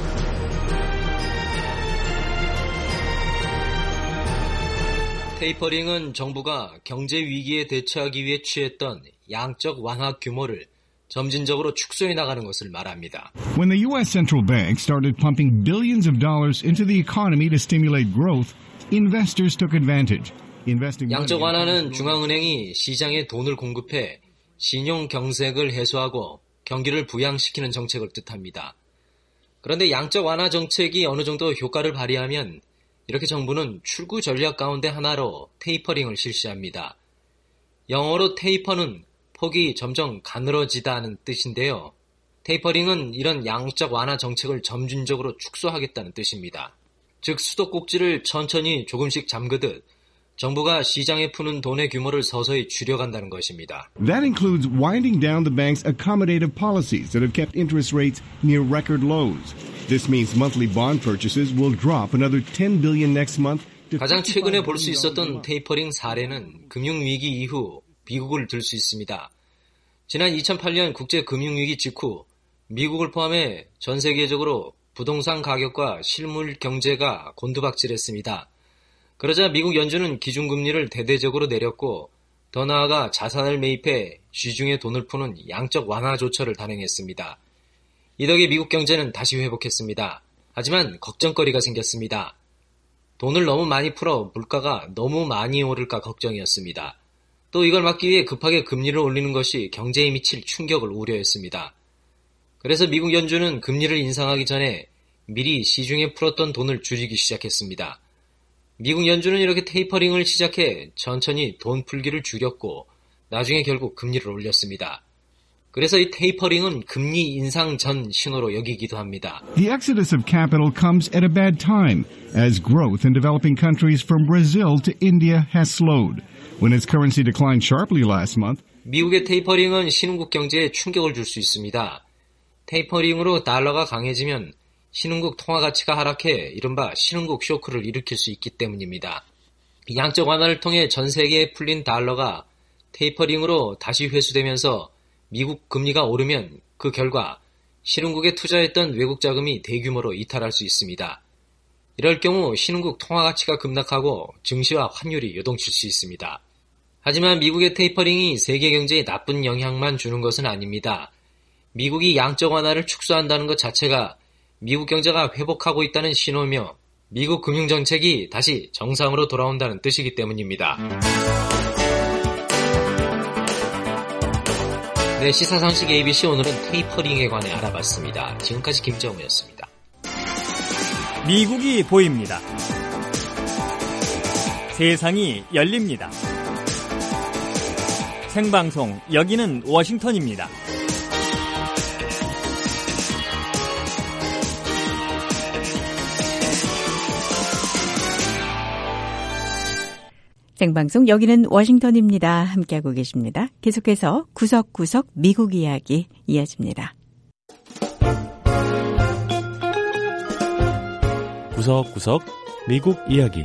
테이퍼링은 정부가 경제 위기에 대처하기 위해 취했던 양적 완화 규모를 점진적으로 축소해 나가는 것을 말합니다. When the U S central bank started pumping billions of dollars into the economy to stimulate growth, investors took advantage. 양적 완화는 중앙은행이 시장에 돈을 공급해 신용 경색을 해소하고 경기를 부양시키는 정책을 뜻합니다. 그런데 양적 완화 정책이 어느 정도 효과를 발휘하면 이렇게 정부는 출구 전략 가운데 하나로 테이퍼링을 실시합니다. 영어로 테이퍼는 폭이 점점 가늘어지다는 뜻인데요. 테이퍼링은 이런 양적 완화 정책을 점진적으로 축소하겠다는 뜻입니다. 즉 수도꼭지를 천천히 조금씩 잠그듯 정부가 시장에 푸는 돈의 규모를 서서히 줄여간다는 것입니다. That includes winding down the bank's accommodative policies that have kept interest rates near record lows. This means monthly bond purchases will drop another ten billion next month. 가장 최근에 볼 수 있었던 테이퍼링 사례는 금융위기 이후 미국을 들 수 있습니다. 지난 이천팔 년 국제금융위기 직후 미국을 포함해 전 세계적으로 부동산 가격과 실물 경제가 곤두박질했습니다. 그러자 미국 연준은 기준금리를 대대적으로 내렸고 더 나아가 자산을 매입해 시중에 돈을 푸는 양적 완화 조처를 단행했습니다. 이 덕에 미국 경제는 다시 회복했습니다. 하지만 걱정거리가 생겼습니다. 돈을 너무 많이 풀어 물가가 너무 많이 오를까 걱정이었습니다. 또 이걸 막기 위해 급하게 금리를 올리는 것이 경제에 미칠 충격을 우려했습니다. 그래서 미국 연준은 금리를 인상하기 전에 미리 시중에 풀었던 돈을 줄이기 시작했습니다. 미국 연준은 이렇게 테이퍼링을 시작해 천천히 돈 풀기를 줄였고 나중에 결국 금리를 올렸습니다. 그래서 이 테이퍼링은 금리 인상 전 신호로 여기기도 합니다. The exodus of capital comes at a bad time as growth in developing countries from Brazil to India has slowed. When its currency declined sharply last month, 미국의 테이퍼링은 신흥국 경제에 충격을 줄 수 있습니다. 테이퍼링으로 달러가 강해지면 신흥국 통화 가치가 하락해 이른바 신흥국 쇼크를 일으킬 수 있기 때문입니다. 양적 완화를 통해 전 세계에 풀린 달러가 테이퍼링으로 다시 회수되면서 미국 금리가 오르면 그 결과 신흥국에 투자했던 외국 자금이 대규모로 이탈할 수 있습니다. 이럴 경우 신흥국 통화 가치가 급락하고 증시와 환율이 요동칠 수 있습니다. 하지만 미국의 테이퍼링이 세계 경제에 나쁜 영향만 주는 것은 아닙니다. 미국이 양적 완화를 축소한다는 것 자체가 미국 경제가 회복하고 있다는 신호며 미국 금융정책이 다시 정상으로 돌아온다는 뜻이기 때문입니다. 네, 시사상식 에이비씨 오늘은 테이퍼링에 관해 알아봤습니다. 지금까지 김정우였습니다. 미국이 보입니다. 세상이 열립니다. 생방송, 여기는 워싱턴입니다. 생방송, 여기는 워싱턴입니다. 함께하고 계십니다. 계속해서 구석구석 미국 이야기 이어집니다. 구석구석 미국 이야기.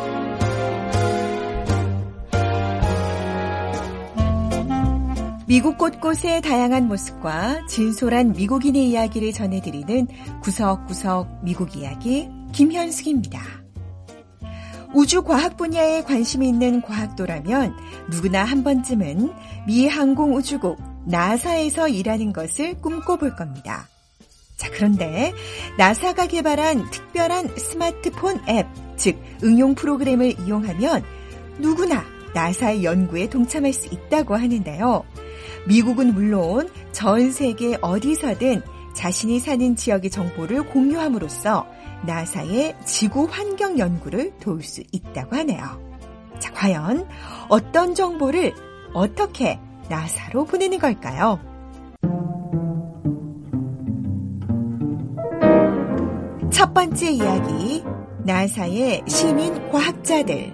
미국 곳곳의 다양한 모습과 진솔한 미국인의 이야기를 전해드리는 구석구석 미국 이야기 김현숙입니다. 우주과학 분야에 관심이 있는 과학도라면 누구나 한 번쯤은 미 항공우주국 나사에서 일하는 것을 꿈꿔볼 겁니다. 자, 그런데 나사가 개발한 특별한 스마트폰 앱, 즉 응용 프로그램을 이용하면 누구나 나사의 연구에 동참할 수 있다고 하는데요. 미국은 물론 전 세계 어디서든 자신이 사는 지역의 정보를 공유함으로써 나사의 지구 환경 연구를 도울 수 있다고 하네요. 자, 과연 어떤 정보를 어떻게 나사로 보내는 걸까요? 첫 번째 이야기, 나사의 시민 과학자들.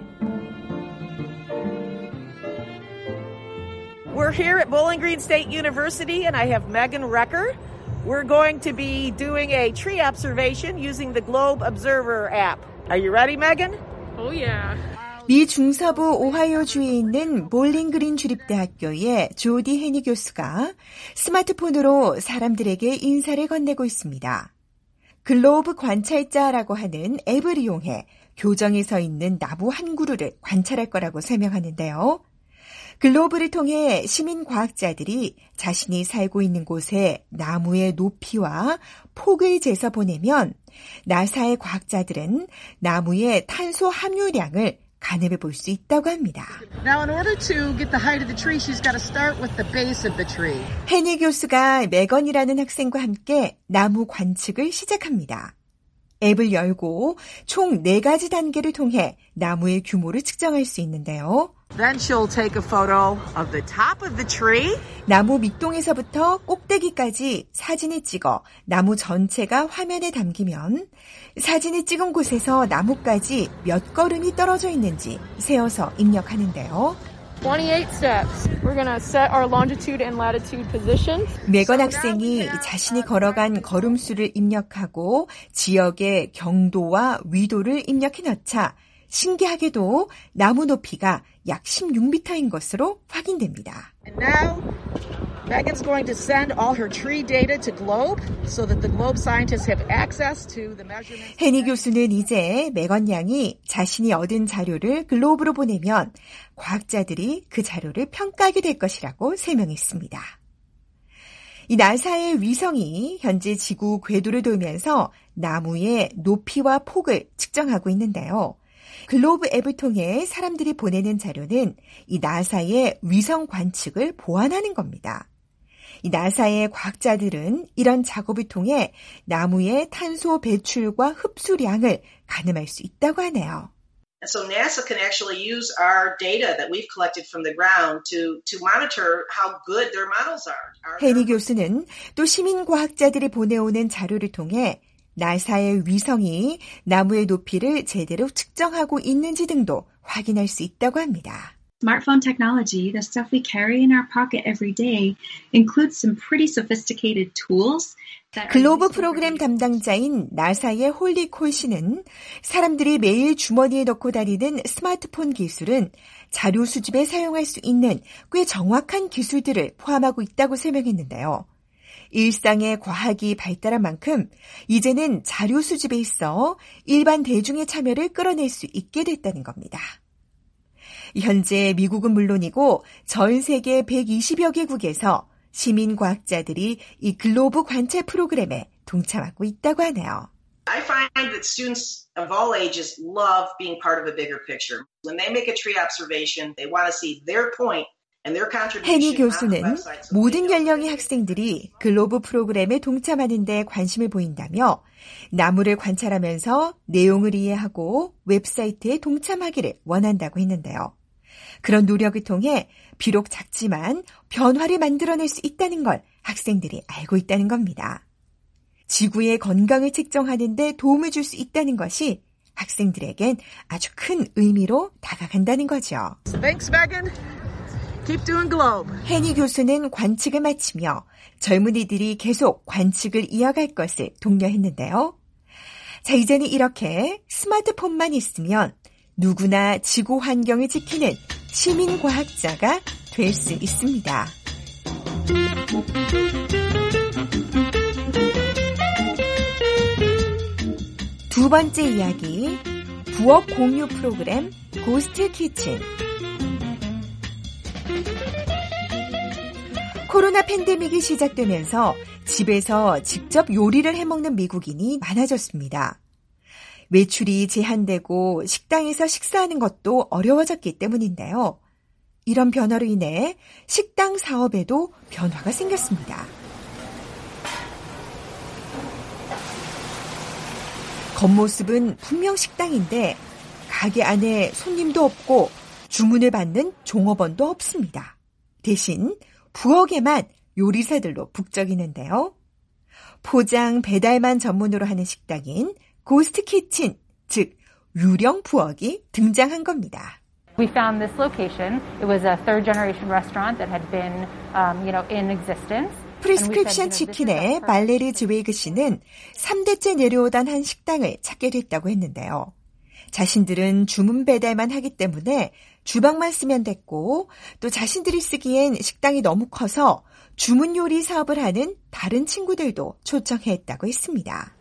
We're here at Bowling Green State University and I have Megan Recker. We're going to be doing a tree observation using the Globe Observer app. Are you ready, Megan? Oh, yeah. 미 중서부 오하이오주에 있는 볼링그린 주립대학교의 조디 해니 교수가 스마트폰으로 사람들에게 인사를 건네고 있습니다. 글로브 관찰자라고 하는 앱을 이용해 교정에 서 있는 나무 한 그루를 관찰할 거라고 설명하는데요. 글로브를 통해 시민과학자들이 자신이 살고 있는 곳에 나무의 높이와 폭을 재서 보내면 나사의 과학자들은 나무의 탄소 함유량을 가늠해 볼 수 있다고 합니다. Now, in order to get the height of the tree, she's got to start with the base of the tree. 해니 교수가 메건이라는 학생과 함께 나무 관측을 시작합니다. 앱을 열고 총 네 가지 단계를 통해 나무의 규모를 측정할 수 있는데요. Then she'll take a photo of the top of the tree. 나무 밑동에서부터 꼭대기까지 사진을 찍어 나무 전체가 화면에 담기면 사진을 찍은 곳에서 나무까지 몇 걸음이 떨어져 있는지 세어서 입력하는데요. twenty-eight steps. We're going to set our longitude and latitude positions. 메건 학생이 자신이 걸어간 걸음수를 입력하고 지역의 경도와 위도를 입력해 넣자 신기하게도 나무 높이가 약 십육 미터인 것으로 확인됩니다. And now, Megan's going to send all her tree data to Globe so that the Globe scientists have access to the measurements. 해니 교수는 이제 메건 양이 자신이 얻은 자료를 글로브로 보내면 과학자들이 그 자료를 평가하게 될 것이라고 설명했습니다. 이 나사의 위성이 현재 지구 궤도를 돌면서 나무의 높이와 폭을 측정하고 있는데요. 글로브 앱을 통해 사람들이 보내는 자료는 이 나사의 위성 관측을 보완하는 겁니다. 이 나사의 과학자들은 이런 작업을 통해 나무의 탄소 배출과 흡수량을 가늠할 수 있다고 하네요. And so NASA can actually use our data that we've collected from the ground to, to monitor how good their models are. 해니 교수는 또 시민과학자들이 보내오는 자료를 통해 나사의 위성이 나무의 높이를 제대로 측정하고 있는지 등도 확인할 수 있다고 합니다. Smartphone technology, the stuff we carry in our pocket every day, includes some pretty sophisticated tools. 글로브 프로그램 담당자인 나사의 홀리 콜 씨는 사람들이 매일 주머니에 넣고 다니는 스마트폰 기술은 자료 수집에 사용할 수 있는 꽤 정확한 기술들을 포함하고 있다고 설명했는데요. 일상의 과학이 발달한 만큼 이제는 자료 수집에 있어 일반 대중의 참여를 끌어낼 수 있게 됐다는 겁니다. 현재 미국은 물론이고 전 세계 백이십여 개국에서 시민과학자들이 이 글로브 관찰 프로그램에 동참하고 있다고 하네요. I find that students of all ages love being part of a bigger picture. When they make a tree observation, they want to see their point 해니 교수는 모든 연령의 학생들이 글로브 프로그램에 동참하는 데 관심을 보인다며 나무를 관찰하면서 내용을 이해하고 웹사이트에 동참하기를 원한다고 했는데요. 그런 노력을 통해 비록 작지만 변화를 만들어낼 수 있다는 걸 학생들이 알고 있다는 겁니다. 지구의 건강을 측정하는 데 도움을 줄 수 있다는 것이 학생들에겐 아주 큰 의미로 다가간다는 거죠. Thanks, Megan. Keep doing globe. 해니 교수는 관측을 마치며 젊은이들이 계속 관측을 이어갈 것을 독려했는데요. 자, 이제는 이렇게 스마트폰만 있으면 누구나 지구 환경을 지키는 시민과학자가 될 수 있습니다. 두 번째 이야기, 부엌 공유 프로그램 고스트 키친. 코로나 팬데믹이 시작되면서 집에서 직접 요리를 해먹는 미국인이 많아졌습니다. 외출이 제한되고 식당에서 식사하는 것도 어려워졌기 때문인데요. 이런 변화로 인해 식당 사업에도 변화가 생겼습니다. 겉모습은 분명 식당인데 가게 안에 손님도 없고 주문을 받는 종업원도 없습니다. 대신 부엌에만 요리사들로 북적이는데요. 포장 배달만 전문으로 하는 식당인 고스트 키친, 즉 유령 부엌이 등장한 겁니다. We found this location. It was a third generation restaurant that had been, um, you know, in existence. 프리스크립션 치킨의 발레리 즈웨이그 씨는 삼 대째 내려오던 한 식당을 찾게 됐다고 했는데요. 자신들은 주문 배달만 하기 때문에 주방만 쓰면 됐고 또 자신들이 쓰기엔 식당이 너무 커서 주문 요리 사업을 하는 다른 친구들도 초청했다고 했습니다.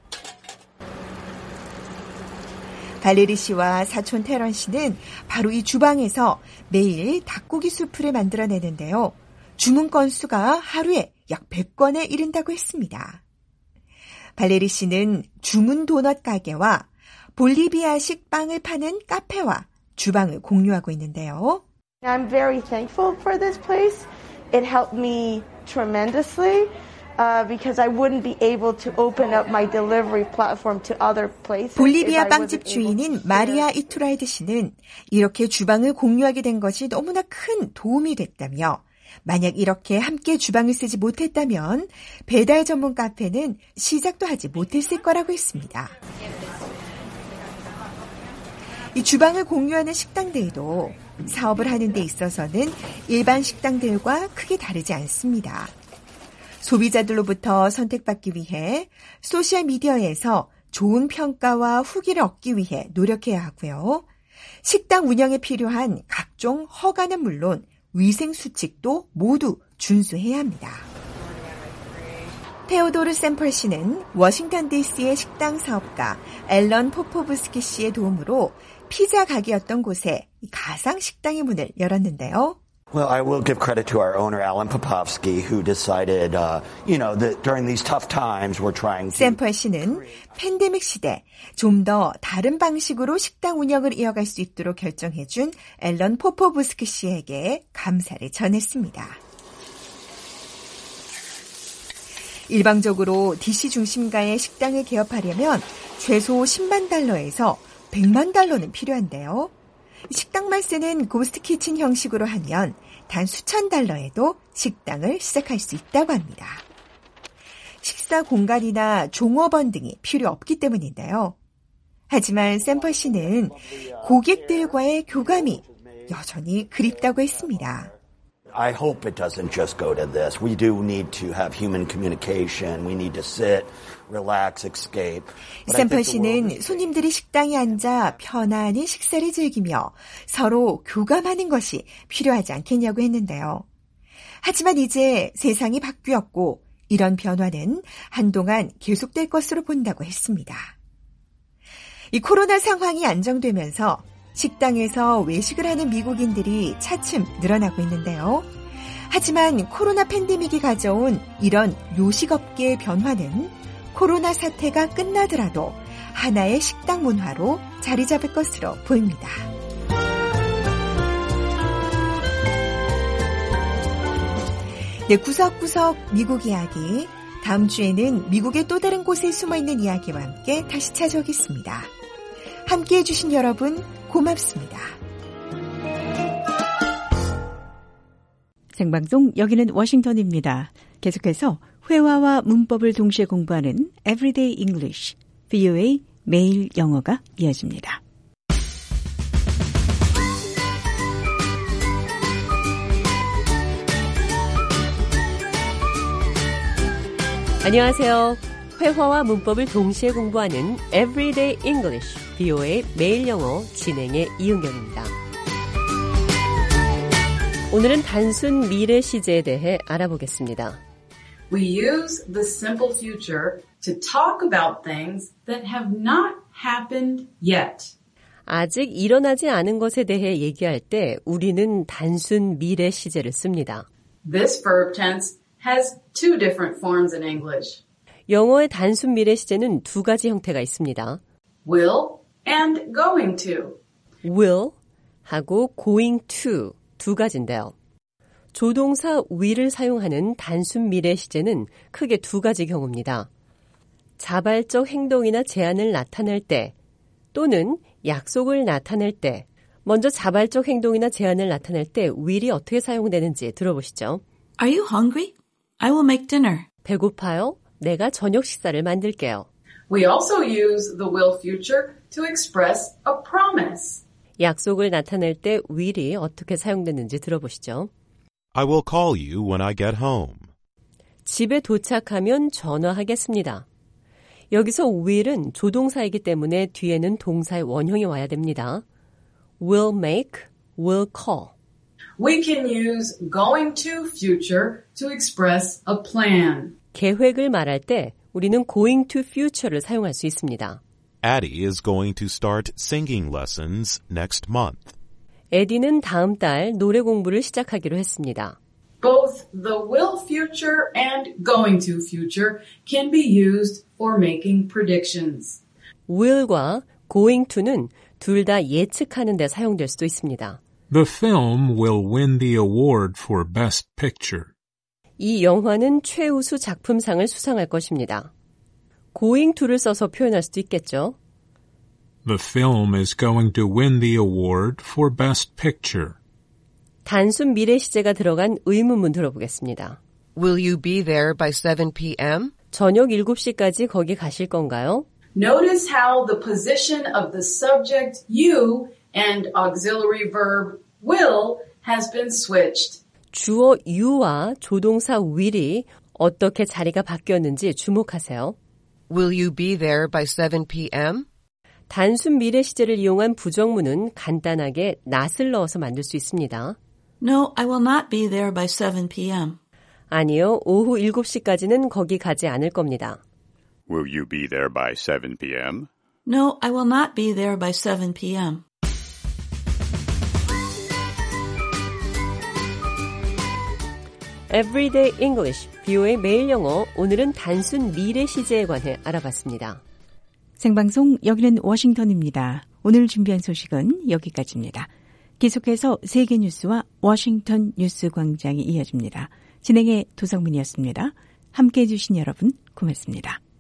발레리 씨와 사촌 테런 씨는 바로 이 주방에서 매일 닭고기 수프를 만들어내는데요. 주문 건수가 하루에 약 백 건에 이른다고 했습니다. 발레리 씨는 주문 도넛 가게와 볼리비아식 빵을 파는 카페와 주방을 공유하고 있는데요. I'm very thankful for this place. It helped me tremendously. Uh, because I wouldn't be able to open up my delivery platform to other places. 볼리비아 빵집 주인인 마리아 이투라이드 씨는 이렇게 주방을 공유하게 된 것이 너무나 큰 도움이 됐다며 만약 이렇게 함께 주방을 쓰지 못했다면 배달 전문 카페는 시작도 하지 못했을 거라고 했습니다. 이 주방을 공유하는 식당들도 사업을 하는 데 있어서는 일반 식당들과 크게 다르지 않습니다. 소비자들로부터 선택받기 위해 소셜미디어에서 좋은 평가와 후기를 얻기 위해 노력해야 하고요. 식당 운영에 필요한 각종 허가는 물론 위생수칙도 모두 준수해야 합니다. 테오도르 샘펄 씨는 워싱턴 디씨의 식당 사업가 앨런 포포브스키 씨의 도움으로 피자 가게였던 곳에 가상 식당의 문을 열었는데요. Well, I will give credit to our owner, Alan Popovsky, who decided, uh, you know, that during these tough times, we're trying to. 샘펄 씨는 팬데믹 시대 좀 더 다른 방식으로 식당 운영을 이어갈 수 있도록 결정해준 앨런 포포브스키 씨에게 감사를 전했습니다. 일방적으로 디씨 중심가의 식당을 개업하려면 최소 십만 달러에서 백만 달러는 필요한데요. 식당만 쓰는 고스트 키친 형식으로 하면 단 수천 달러에도 식당을 시작할 수 있다고 합니다. 식사 공간이나 종업원 등이 필요 없기 때문인데요. 하지만 샘펄 씨는 고객들과의 교감이 여전히 그립다고 했습니다. I hope it doesn't just go to this. We do need to have human communication. We need to sit, relax, escape. 샘펄 씨는 손님들이 식당에 앉아 편안히 식사를 즐기며 서로 교감하는 것이 필요하지 않겠냐고 했는데요. 하지만 이제 세상이 바뀌었고 이런 변화는 한동안 계속될 것으로 본다고 했습니다. 이 코로나 상황이 안정되면서 식당에서 외식을 하는 미국인들이 차츰 늘어나고 있는데요. 하지만 코로나 팬데믹이 가져온 이런 요식업계의 변화는 코로나 사태가 끝나더라도 하나의 식당 문화로 자리 잡을 것으로 보입니다. 네, 구석구석 미국 이야기. 다음 주에는 미국의 또 다른 곳에 숨어있는 이야기와 함께 다시 찾아오겠습니다. 함께해 주신 여러분 고맙습니다. 생방송 여기는 워싱턴입니다. 계속해서 회화와 문법을 동시에 공부하는 Everyday English, 브이오에이 매일 영어가 이어집니다. 안녕하세요. 회화와 문법을 동시에 공부하는 Everyday English, 브이오에이 매일 영어 진행의 이은경입니다. 오늘은 단순 미래 시제에 대해 알아보겠습니다. We use the simple future to talk about things that have not happened yet. 아직 일어나지 않은 것에 대해 얘기할 때 우리는 단순 미래 시제를 씁니다. This verb tense has two different forms in English. 영어의 단순 미래 시제는 두 가지 형태가 있습니다. Will and going to. will 하고 going to 두 가지인데요. 조동사 will을 사용하는 단순 미래 시제는 크게 두 가지 경우입니다. 자발적 행동이나 제안을 나타낼 때 또는 약속을 나타낼 때, 먼저 자발적 행동이나 제안을 나타낼 때 will이 어떻게 사용되는지 들어보시죠. Are you hungry? I will make dinner. 배고파요? 내가 저녁 식사를 만들게요. We also use the will future to express a promise. 약속을 나타낼 때 will이 어떻게 사용되는지 들어보시죠. I will call you when I get home. 집에 도착하면 전화하겠습니다. 여기서 will은 조동사이기 때문에 뒤에는 동사의 원형이 와야 됩니다. will make, will call. We can use going to future to express a plan. 계획을 말할 때 우리는 going to future를 사용할 수 있습니다. Addie is going to start singing lessons next month. 에디는 다음 달 노래 공부를 시작하기로 했습니다. Both the will future and going to future can be used for making predictions. will과 going to는 둘 다 예측하는 데 사용될 수도 있습니다. The film will win the award for Best Picture. 이 영화는 최우수 작품상을 수상할 것입니다. going to를 써서 표현할 수도 있겠죠. The film is going to win the award for Best Picture. 단순 미래 시제가 들어간 의문문 들어보겠습니다. Will you be there by seven p.m.? 저녁 일곱 시까지 거기 가실 건가요? Notice how the position of the subject you and auxiliary verb will has been switched. 주어 you와 조동사 will이 어떻게 자리가 바뀌었는지 주목하세요. Will you be there by seven p.m.? 단순 미래 시제를 이용한 부정문은 간단하게 not을 넣어서 만들 수 있습니다. No, I will not be there by seven p.m. 아니요, 오후 일곱 시까지는 거기 가지 않을 겁니다. Will you be there by seven p.m.? No, I will not be there by seven p.m. Everyday English, 브이오에이 매일 영어. 오늘은 단순 미래 시제에 관해 알아봤습니다. 생방송 여기는 워싱턴입니다. 오늘 준비한 소식은 여기까지입니다. 계속해서 세계 뉴스와 워싱턴 뉴스 광장이 이어집니다. 진행의 도성민이었습니다. 함께해 주신 여러분 고맙습니다.